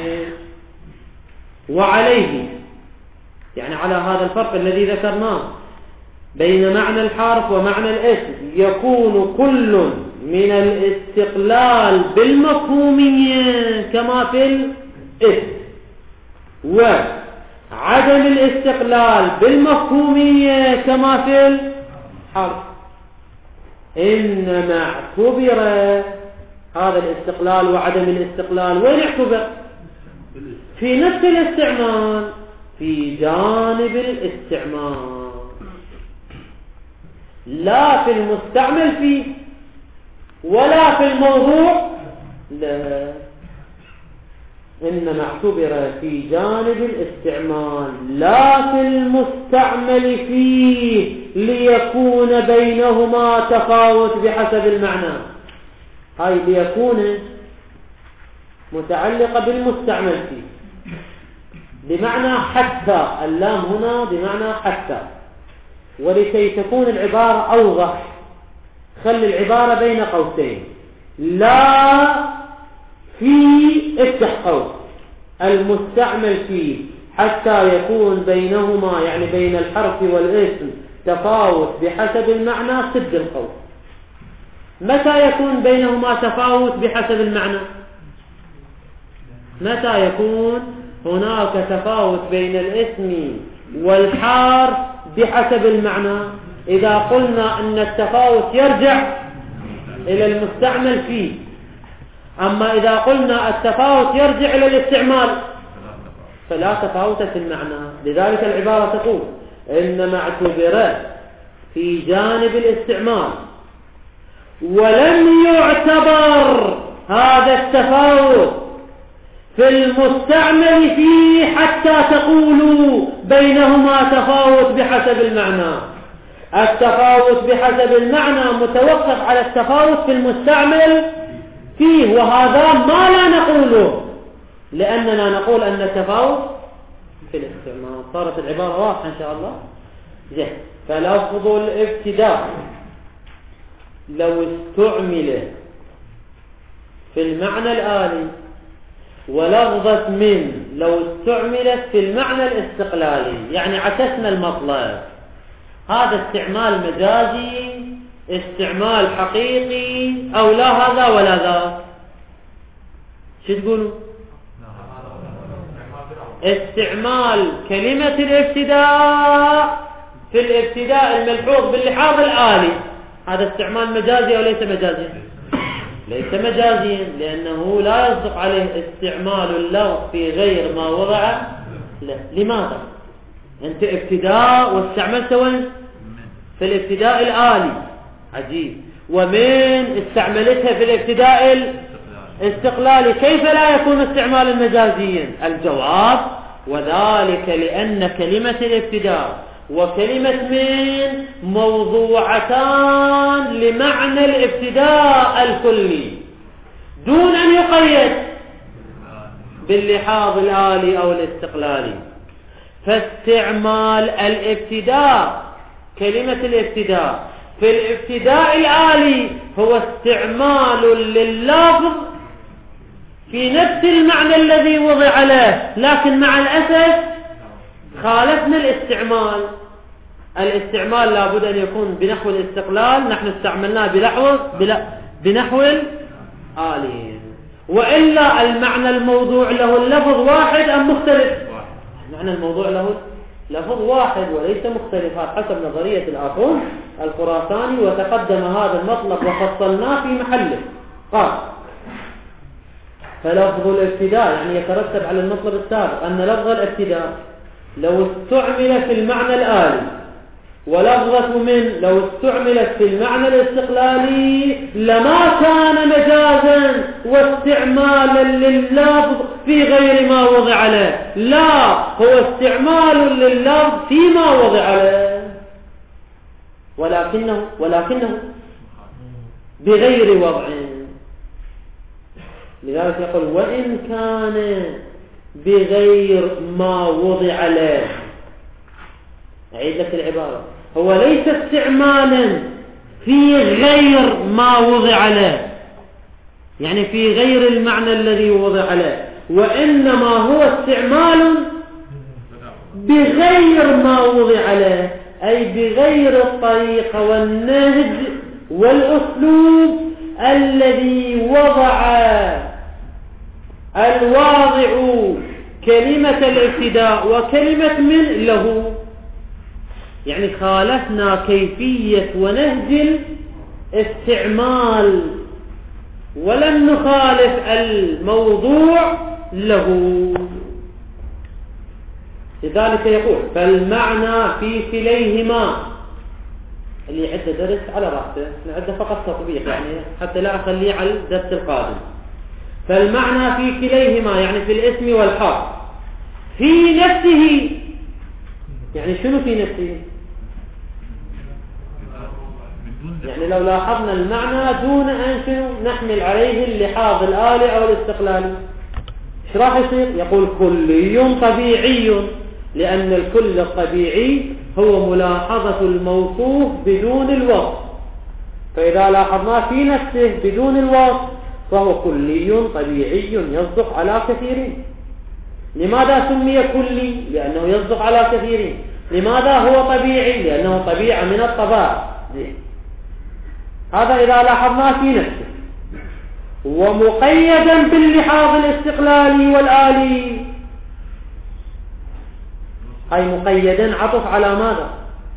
وعليه يعني على هذا الفرق الذي ذكرناه بين معنى الحرف ومعنى الاسم يكون كل من الاستقلال بالمفهومية كما في الاسم، وعدم الاستقلال بالمفهومية كما في الحرف. إنما اعتبر هذا الاستقلال وعدم الاستقلال وين اعتبر؟ في نفس الاستعمال، في جانب الاستعمال، لا في المستعمل فيه ولا في الموضوع، لا، إنما اعتبر في جانب الاستعمال لا في المستعمل فيه ليكون بينهما تفاوت بحسب المعنى. هاي ليكون متعلقة بالمستعمل فيه بمعنى حتى، اللام هنا بمعنى حتى، ولكي تكون العبارة أوضح خلي العبارة بين قوسين، لا في افتح قوس المستعمل فيه حتى يكون بينهما يعني بين الحرف والاسم تفاوت بحسب المعنى سد القوس. متى يكون بينهما تفاوت بحسب المعنى؟ متى يكون هناك تفاوت بين الاسم والحرف بحسب المعنى؟ إذا قلنا أن التفاوت يرجع إلى المستعمل فيه، أما إذا قلنا التفاوت يرجع إلى الاستعمال فلا تفاوت في المعنى. لذلك العبارة تقول إنما اعتبر في جانب الاستعمال ولم يعتبر هذا التفاوت في المستعمل فيه حتى تقولوا بينهما تفاوت بحسب المعنى. التفاوت بحسب المعنى متوقف على التفاوت في المستعمل فيه، وهذا ما لا نقوله لأننا نقول أن التفاوت في الاستعمال. صارت العبارة واضحة إن شاء الله. جه. فلفظ الابتداء لو استعمل في المعنى الآلي ولفظة من لو استعملت في المعنى الاستقلالي، يعني عكسنا المطلب، هذا استعمال مجازي استعمال حقيقي أو لا هذا ولا ذا؟ شو تقولوا؟ استعمال كلمة الابتداء في الابتداء الملحوظ باللحاظ الآلي هذا استعمال مجازي أو ليس مجازي؟ ليس مجازيا، لأنه لا يصدق عليه استعمال اللفظ في غير ما وضع له. لماذا؟ أنت ابتداء واستعملت وين؟ في الابتداء الآلي. عجيب. ومن استعملتها في الابتداء الاستقلالي، كيف لا يكون استعمالا مجازيا؟ الجواب وذلك لأن كلمة الابتداء وكلمة من موضوعتان لمعنى الابتداء الكلي دون أن يقيد باللحاظ الآلي أو الاستقلالي. فاستعمال الابتداء كلمة الابتداء في الابتداء الآلي هو استعمال لللفظ في نفس المعنى الذي وضع له، لكن مع الأسف خالفنا الاستعمال. الاستعمال لابد أن يكون بنحو الاستقلال، نحن استعملناه بنحو بنحو الآلي، وإلا المعنى الموضوع له اللفظ واحد أم مختلف؟ معنى الموضوع له لفظ واحد وليس مختلفات حسب نظرية الآخون الخراساني، وتقدم هذا المطلب وفصلناه في محله. قال فلفظ الابتداء يعني يترتب على المطلب السابق أن لفظ الابتداء لو استعمل في المعنى الآلي ولفظة من لو استعملت في المعنى الاستقلالي لما كان مجازا واستعمالا لللفظ في غير ما وضع له، لا هو استعمال لللفظ فيما وضع له، ولكنه ولكنه بغير وضع. لذلك يقول وإن كان بغير ما وضع له. أعيد لك العبارة، هو ليس استعمالا في غير ما وضع له، يعني في غير المعنى الذي وضع له، وإنما هو استعمال بغير ما وضع له، أي بغير الطريقة والنهج والأسلوب الذي وضع الواضع كلمة الابتداء وكلمة من له. يعني خالفنا كيفية ونهج الاستعمال ولم نخالف الموضوع له. لذلك يقول فالمعنى في كليهما، اللي عنده درس على رأسه عنده فقط تطبيق يعني حتى لا أخليه على الدرس القادم. فالمعنى في كليهما يعني في الاسم والحرف في نفسه، يعني شنو في نفسه؟ يعني لو لاحظنا المعنى دون أن شنو نحمل عليه اللحاظ الآلي أو الاستقلالي، ايش راح يصير؟ يقول كلي طبيعي، لأن الكل الطبيعي هو ملاحظة الموصوف بدون الوصف، فإذا لاحظناه في نفسه بدون الوصف فهو كلي طبيعي يصدق على كثيرين. لماذا سمي كلي؟ لأنه يصدق على كثيرين. لماذا هو طبيعي؟ لأنه طبيعة من الطبائع. هذا إذا لاحظناه في نفسه. ومقيدا باللحاظ الاستقلالي والآلي، هاي مقيدا عطف على ماذا؟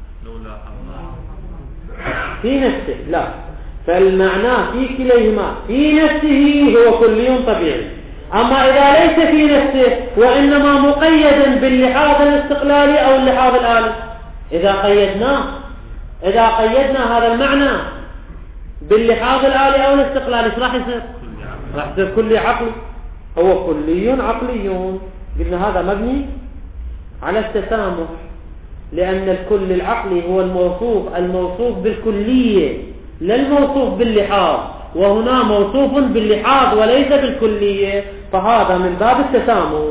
في نفسه. لا، فالمعنى في كليهما في نفسه هو كلي طبيعي. أما إذا ليس في نفسه وإنما مقيدا باللحاظ الاستقلالي أو اللحاظ الآلي، إذا قيدناه إذا قيدنا هذا المعنى باللحاظ الآلي أو الاستقلالي ايش راح يصير؟ راح يصير كلي عقلي، هو كلي عقلي. قلنا هذا مبني على التسامح، لأن الكل العقلي هو الموصوف الموصوف بالكلية لا الموصوف باللحاظ، وهنا موصوف باللحاظ وليس بالكلية، فهذا من باب التسامح.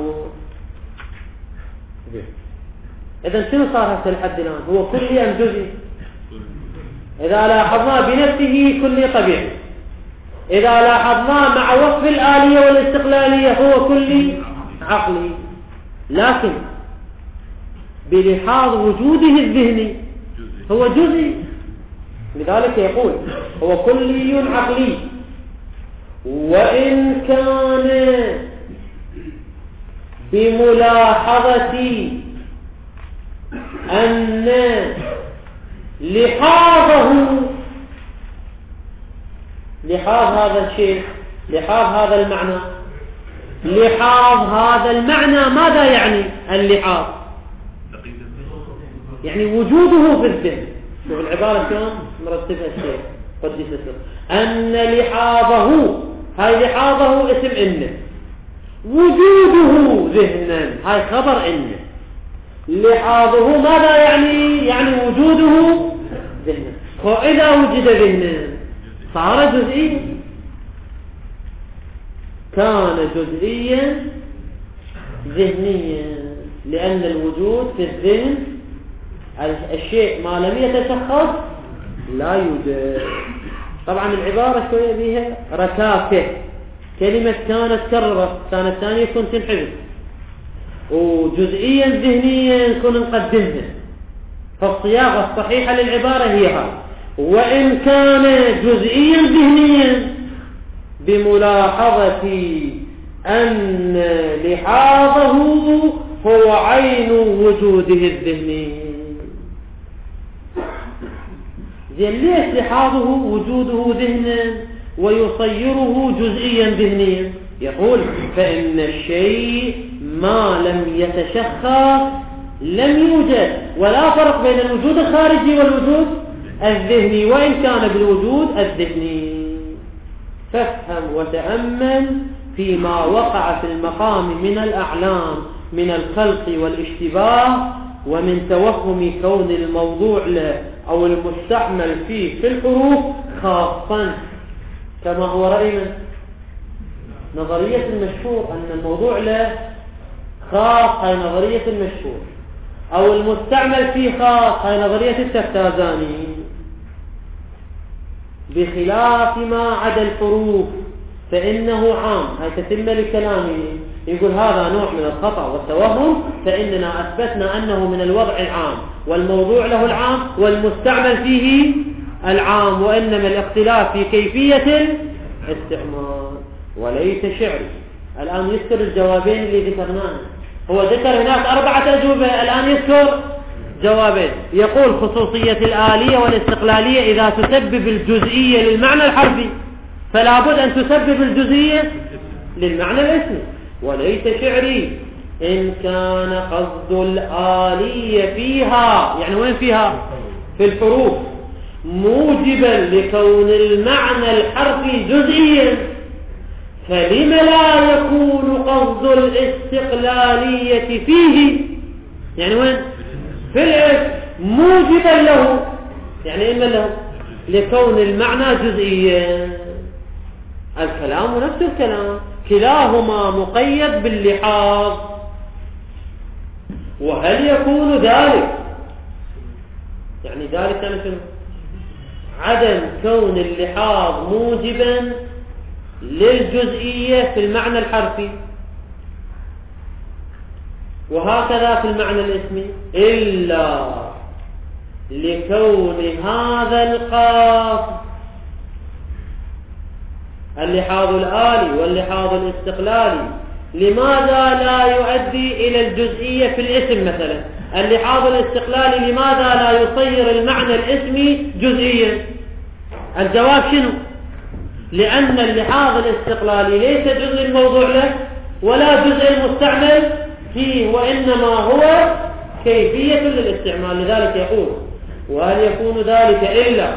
إذن شنو صار هسه لحد الآن؟ هو كلي أم جزئي؟ إذا لاحظنا بنفسه كلي طبيعي، إذا لاحظنا مع وصف الآلية والاستقلالية هو كلي عقلي، لكن بلحاظ وجوده الذهني هو جزئي. لذلك يقول هو كلي عقلي، وإن كان بملاحظة أن لحاظه لحاظ هذا الشيء لحاظ هذا المعنى لحاظ هذا المعنى ماذا يعني اللحاظ؟ يعني وجوده في الذهن. شوف العبارة شلون مرتبها الشيء قدس السر، أن لحاظه، هاي لحاظه اسم إنه، وجوده ذهنا هاي خبر إنه. لحاظه ماذا يعني؟ يعني وجوده ذهنا. وإذا وجد ذهنا صار جزئيا، كان جزئيا ذهنيا، لأن الوجود في الذهن الشيء ما لم يتشخص لا يوجد. طبعا العبارة شوية بها ركاكة، كلمة كانت كررت، كانت ثانية كنت تنحذف، وجزئيا ذهنيا كنا نقدمها، فالصياغة الصحيحة للعبارة هي هذه. وإن كان جزئيا ذهنيا بملاحظة أن لحاظه هو عين وجوده الذهني. زين ليش لحاظه وجوده ذهنا ويصيره جزئيا ذهنيا؟ يقول فإن الشيء ما لم يتشخص لم يوجد، ولا فرق بين الوجود الخارجي والوجود الذهني وإن كان بالوجود الذهني. فافهم وتأمل فيما وقع في المقام من الأعلام من الخلق والاشتباه، ومن توهم كون الموضوع له أو المستعمل فيه في الحروف خاصا، كما هو رأينا نظرية المشهور أن الموضوع له خاص، هاي نظرية المشهور، أو المستعمل فيه خاص، هاي نظرية التفتازاني. بخلاف ما عدا الحروف فإنه عام. هاي تتم لكلامه، يقول هذا نوع من الخطأ والتوهم، فإننا أثبتنا أنه من الوضع العام والموضوع له العام والمستعمل فيه العام، وإنما الاختلاف في كيفية الاستعمال وليس شعري. الآن يذكر الجوابين اللي ذكرناه، هو ذكر هناك أربعة أجوبة، الآن يذكر جوابين. يقول خصوصية الآلية والاستقلالية إذا تسبب الجزئية للمعنى الحرفي فلا بد أن تسبب الجزئية للمعنى الاسمي وليس شعري. إن كان قصد الآلية فيها، يعني وين فيها؟ في الحروف، موجبا لكون المعنى الحرفي جزئيا، فلم لا يكون قصد الاستقلالية فيه، يعني وين؟ في الاسم، موجبا له، يعني إما له لكون المعنى جزئيا. الكلام نفس الكلام، كلاهما مقيد باللحاظ. وهل يكون ذلك، يعني ذلك يعني شنو؟ عدم كون اللحاظ موجبا للجزئية في المعنى الحرفي، وهكذا في المعنى الاسمي، إلا لكون هذا القاصد اللحاظ الآلي واللحاظ الاستقلالي لماذا لا يؤدي إلى الجزئية في الاسم مثلا؟ اللحاظ الاستقلالي لماذا لا يصير المعنى الاسمي جزئيا؟ الجواب شنو؟ لأن اللحاظ الاستقلالي ليس جزء الموضوع له ولا جزء المستعمل فيه، وإنما هو كيفية للاستعمال. لذلك يقول وهل يكون ذلك إلا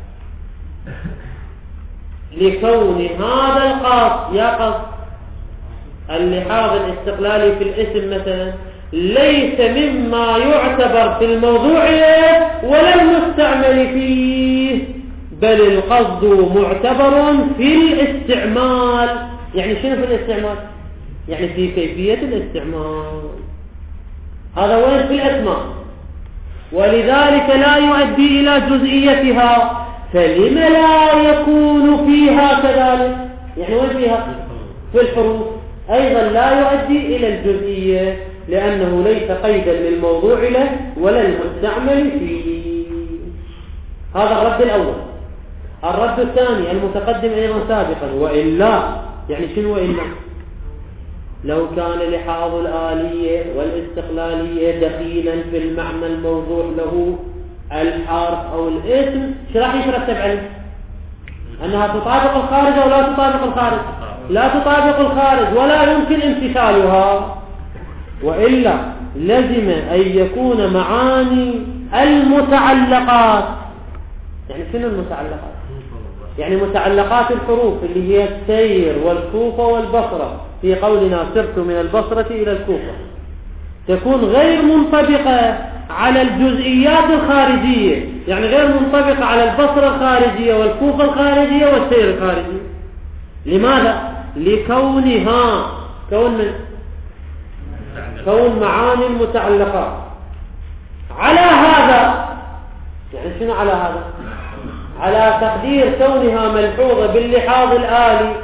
لكون هذا القاصد، يا قصد اللحاظ الاستقلالي في الاسم مثلا، ليس مما يعتبر في الموضوع ولا المستعمل فيه، بل القصد معتبر في الاستعمال. يعني شنو في الاستعمال؟ يعني في كيفية الاستعمال. هذا وين؟ في الأسماء، ولذلك لا يؤدي إلى جزئيتها، فلم لا يكون فيها كذلك؟ يعني وين فيها؟ في الحروف أيضا لا يؤدي إلى الجزئية، لأنه ليس قيدا للموضوع له ولا المستعمل فيه. هذا الرد الأول. الرد الثاني المتقدم أيضا سابقا، وإلا يعني شنو وإلا؟ لو كان لحاظ الآلية والاستقلالية دخيلا في المعنى الموضوع له الحرف أو الاسم، شو راح يترتب عليه؟ أنها تطابق الخارج أو لا تطابق الخارج؟ لا تطابق الخارج ولا يمكن امتثالها. وإلا لزم أن يكون معاني المتعلقات، يعني شنو المتعلقات؟ يعني متعلقات الحروف اللي هي السير والكوفة والبصرة، في قولنا سرت من البصرة إلى الكوفة، تكون غير منطبقة على الجزئيات الخارجية، يعني غير منطبقة على البصرة الخارجية والكوفة الخارجية والسير الخارجي. لماذا؟ لكونها كون من كون معاني المتعلقات. على هذا يعني شنو على هذا؟ على تقدير كونها ملحوظة باللحاظ الآلي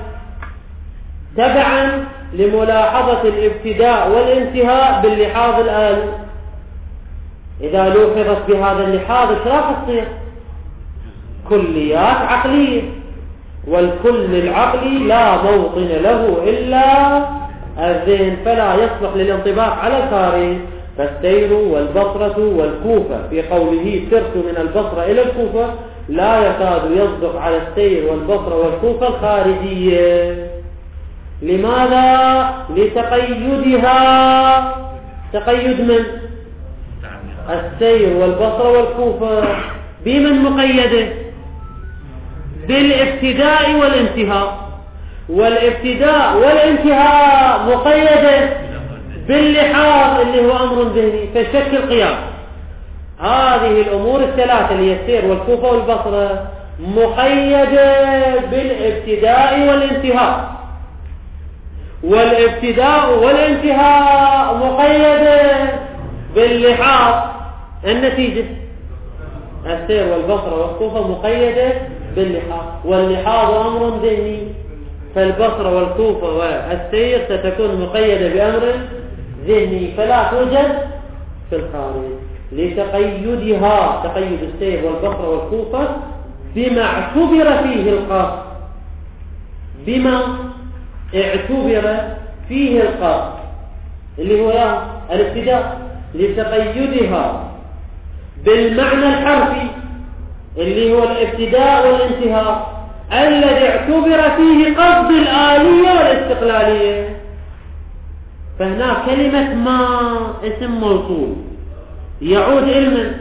تبعا لملاحظة الابتداء والانتهاء باللحاظ الآلي. إذا لوحظت بهذا اللحاظ ايش راح تصير؟ كليات عقلية، والكل العقلي لا موطن له إلا الذهن، فلا يصلح للانطباق على الخارج. فالسير والبصرة والكوفة في قوله سرت من البصرة إلى الكوفة لا يكاد يصدق على السير والبصرة والكوفة الخارجية. لماذا؟ لتقيدها، تقيد من؟ السير والبصرة والكوفة بمن مقيده؟ بالابتداء والانتهاء، والابتداء والانتهاء مقيده باللحاظ اللي هو أمر ذهني فالشك القياس. هذه الأمور الثلاثة اللي هي السير والكوفة والبصرة مقيدة بالابتداء والانتهاء، والابتداء والانتهاء مقيدة باللحاظ. النتيجة السير والبصرة والكوفة مقيدة باللحاظ، واللحاظ أمر ذهني، فالبصرة والكوفة والسير ستكون مقيدة بأمر ذهني فلا توجد في الخارج لتقيدها، تقيد السير والبصرة والكوفة بما اعتبر فيه القصد، بما اعتبر فيه القصد اللي هو الابتداء، لتقيدها بالمعنى الحرفي اللي هو الابتداء والانتهاء الذي اعتبر فيه قصد الآلية والاستقلالية. فهنا كلمة ما اسم موصول يعود علما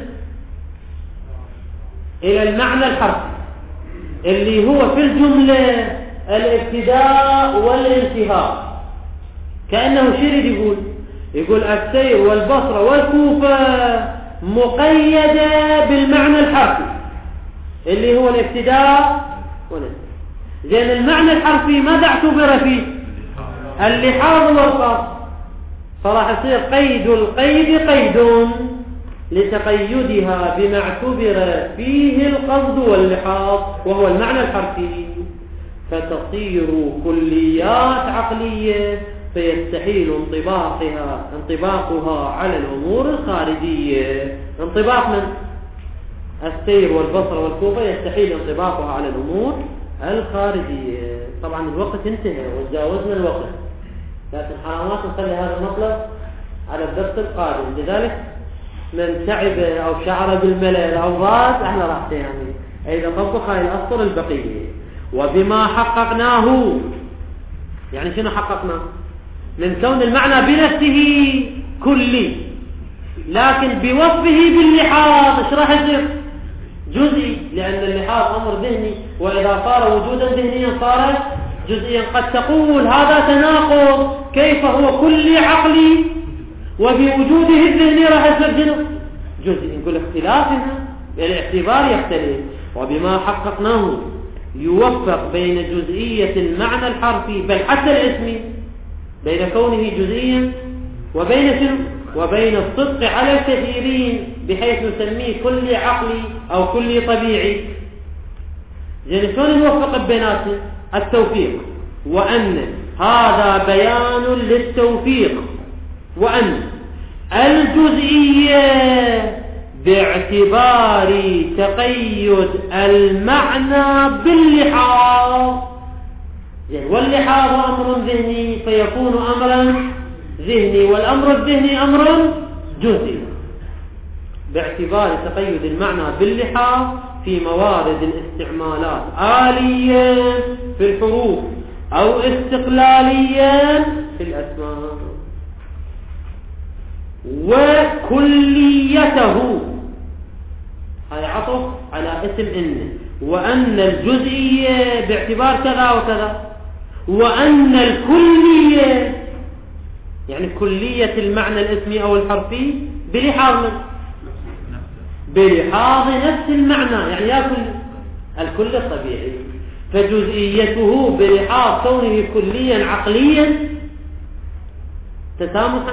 إلى المعنى الحرفي اللي هو في الجملة الابتداء والانتهاء. كأنه شرد يقول يقول السير والبصرة والكوفة مقيدة بالمعنى الحرفي اللي هو الابتداء والانتهاء. زين المعنى الحرفي ماذا اعتبر فيه؟ اللحاظ والقصد، فراح يصير قيد القيد قيد لتقيدها بما اعتبر فيه القصد واللحاظ وهو المعنى الحرفي، فتصير كليات عقلية فيستحيل انطباقها انطباقها على الأمور الخارجية. انطباق من السير والبصر والكوفة يستحيل انطباقها على الأمور الخارجية. طبعا الوقت انتهى وتجاوزنا الوقت، لكن حرامات نخلي هذا المطلب على الدرس القادم. لذلك من تعب أو شعر بالملل أو ضاد احنا راح يعني إذا طبق هاي الأسطر البقية. وبما حققناه، يعني شنو حققناه؟ من كون المعنى بنفسه كلي لكن بوصفه باللحاظ ايش راح يصير؟ جزئي، لأن اللحاظ أمر ذهني، وإذا صار وجودا ذهنيا صار جزئيا. قد تقول هذا تناقض، كيف هو كلي عقلي وبوجوده الذهني راح يصير جزئي؟ نقول اختلافنا الاعتبار يختلف. وبما حققناه يوفق بين جزئية المعنى الحرفي بل حتى الاسمي، بين كونه جزئيا وبين شنو؟ وبين الصدق على الكثيرين بحيث نسميه كلي عقلي أو كلي طبيعي. يعني شلون نوفق بيناتهم؟ التوفيق، وأن هذا بيان للتوفيق، وأن الجزئية باعتبار تقيد المعنى باللحاظ، يعني واللحاظ أمر ذهني فيكون أمرا ذهني، والأمر الذهني أمر جزئي باعتبار تقيد المعنى باللحاظ في موارد الاستعمالات آليا في الحروف أو استقلاليا في الأسماء. وكليته هذا عطف على اسم إن، وأن الجزئية باعتبار كذا وكذا، وأن الكلية يعني كلية المعنى الاسمي أو الحرفي بلحاظ بلحاظ نفس المعنى، يعني يأكل الكل الطبيعي، فجزئيته بلحاظ كونه كليا عقليا تسامحا،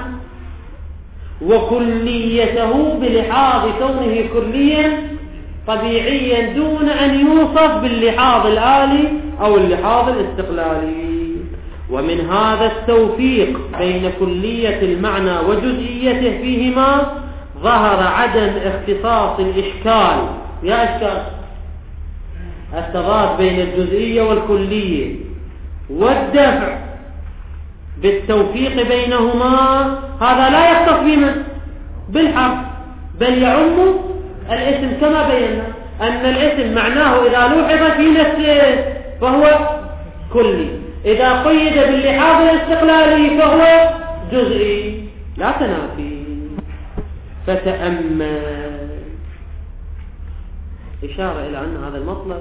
وكليته بلحاظ كونه كليا طبيعيا دون أن يوصف باللحاظ الآلي أو اللحاظ الاستقلالي. ومن هذا التوفيق بين كلية المعنى وجزئيته فيهما ظهر عدم اختصاص الإشكال. يا إشكال التضاد بين الجزئية والكلية، والدفع بالتوفيق بينهما هذا لا يختص بمن؟ بالحرف، بل يعم الاسم كما بينا أن الاسم معناه إذا لوحظ في نفسه فهو كلي، إذا قيد باللحاظ الاستقلالي فهو جزئي، لا تنافي. فتأمل إشارة إلى أن هذا المطلب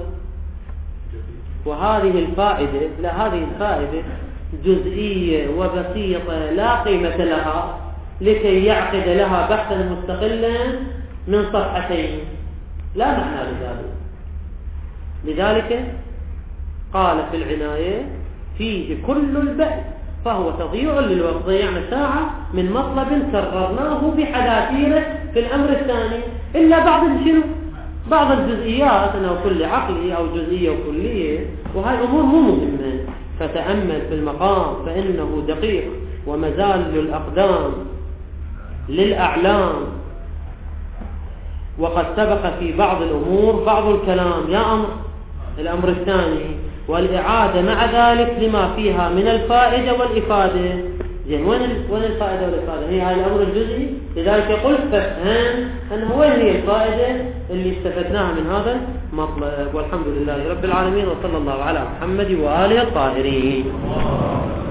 وهذه الفائدة، لا هذه الفائدة جزئية وبسيطة لا قيمة لها لكي يعقد لها بحثا مستقلا من صفحتين، لا معنى لذلك. لذلك قال في العناية فيه كل البحث فهو تضييع للوقت، ضيعنا ساعة من مطلب كررناه بحذافيره في الأمر الثاني، إلا بعض شنو بعض الجزئيات أنه كل عقلي أو جزئية وكلية، وهاي أمور مو مهمة. فتأمل في المقام فإنه دقيق، ومزال الأقدام للأعلام، وقد سبق في بعض الأمور بعض الكلام. يا أمر الأمر الثاني والإعادة مع ذلك لما فيها من الفائدة والإفادة. زين، وين وين الفائدة والإفادة؟ هي هاي الأمر الجزئي. لذلك يقول فهم أنه وين هي الفائدة اللي استفدناها من هذا المطلب. والحمد لله رب العالمين، وصلى الله على محمد وآله الطاهرين.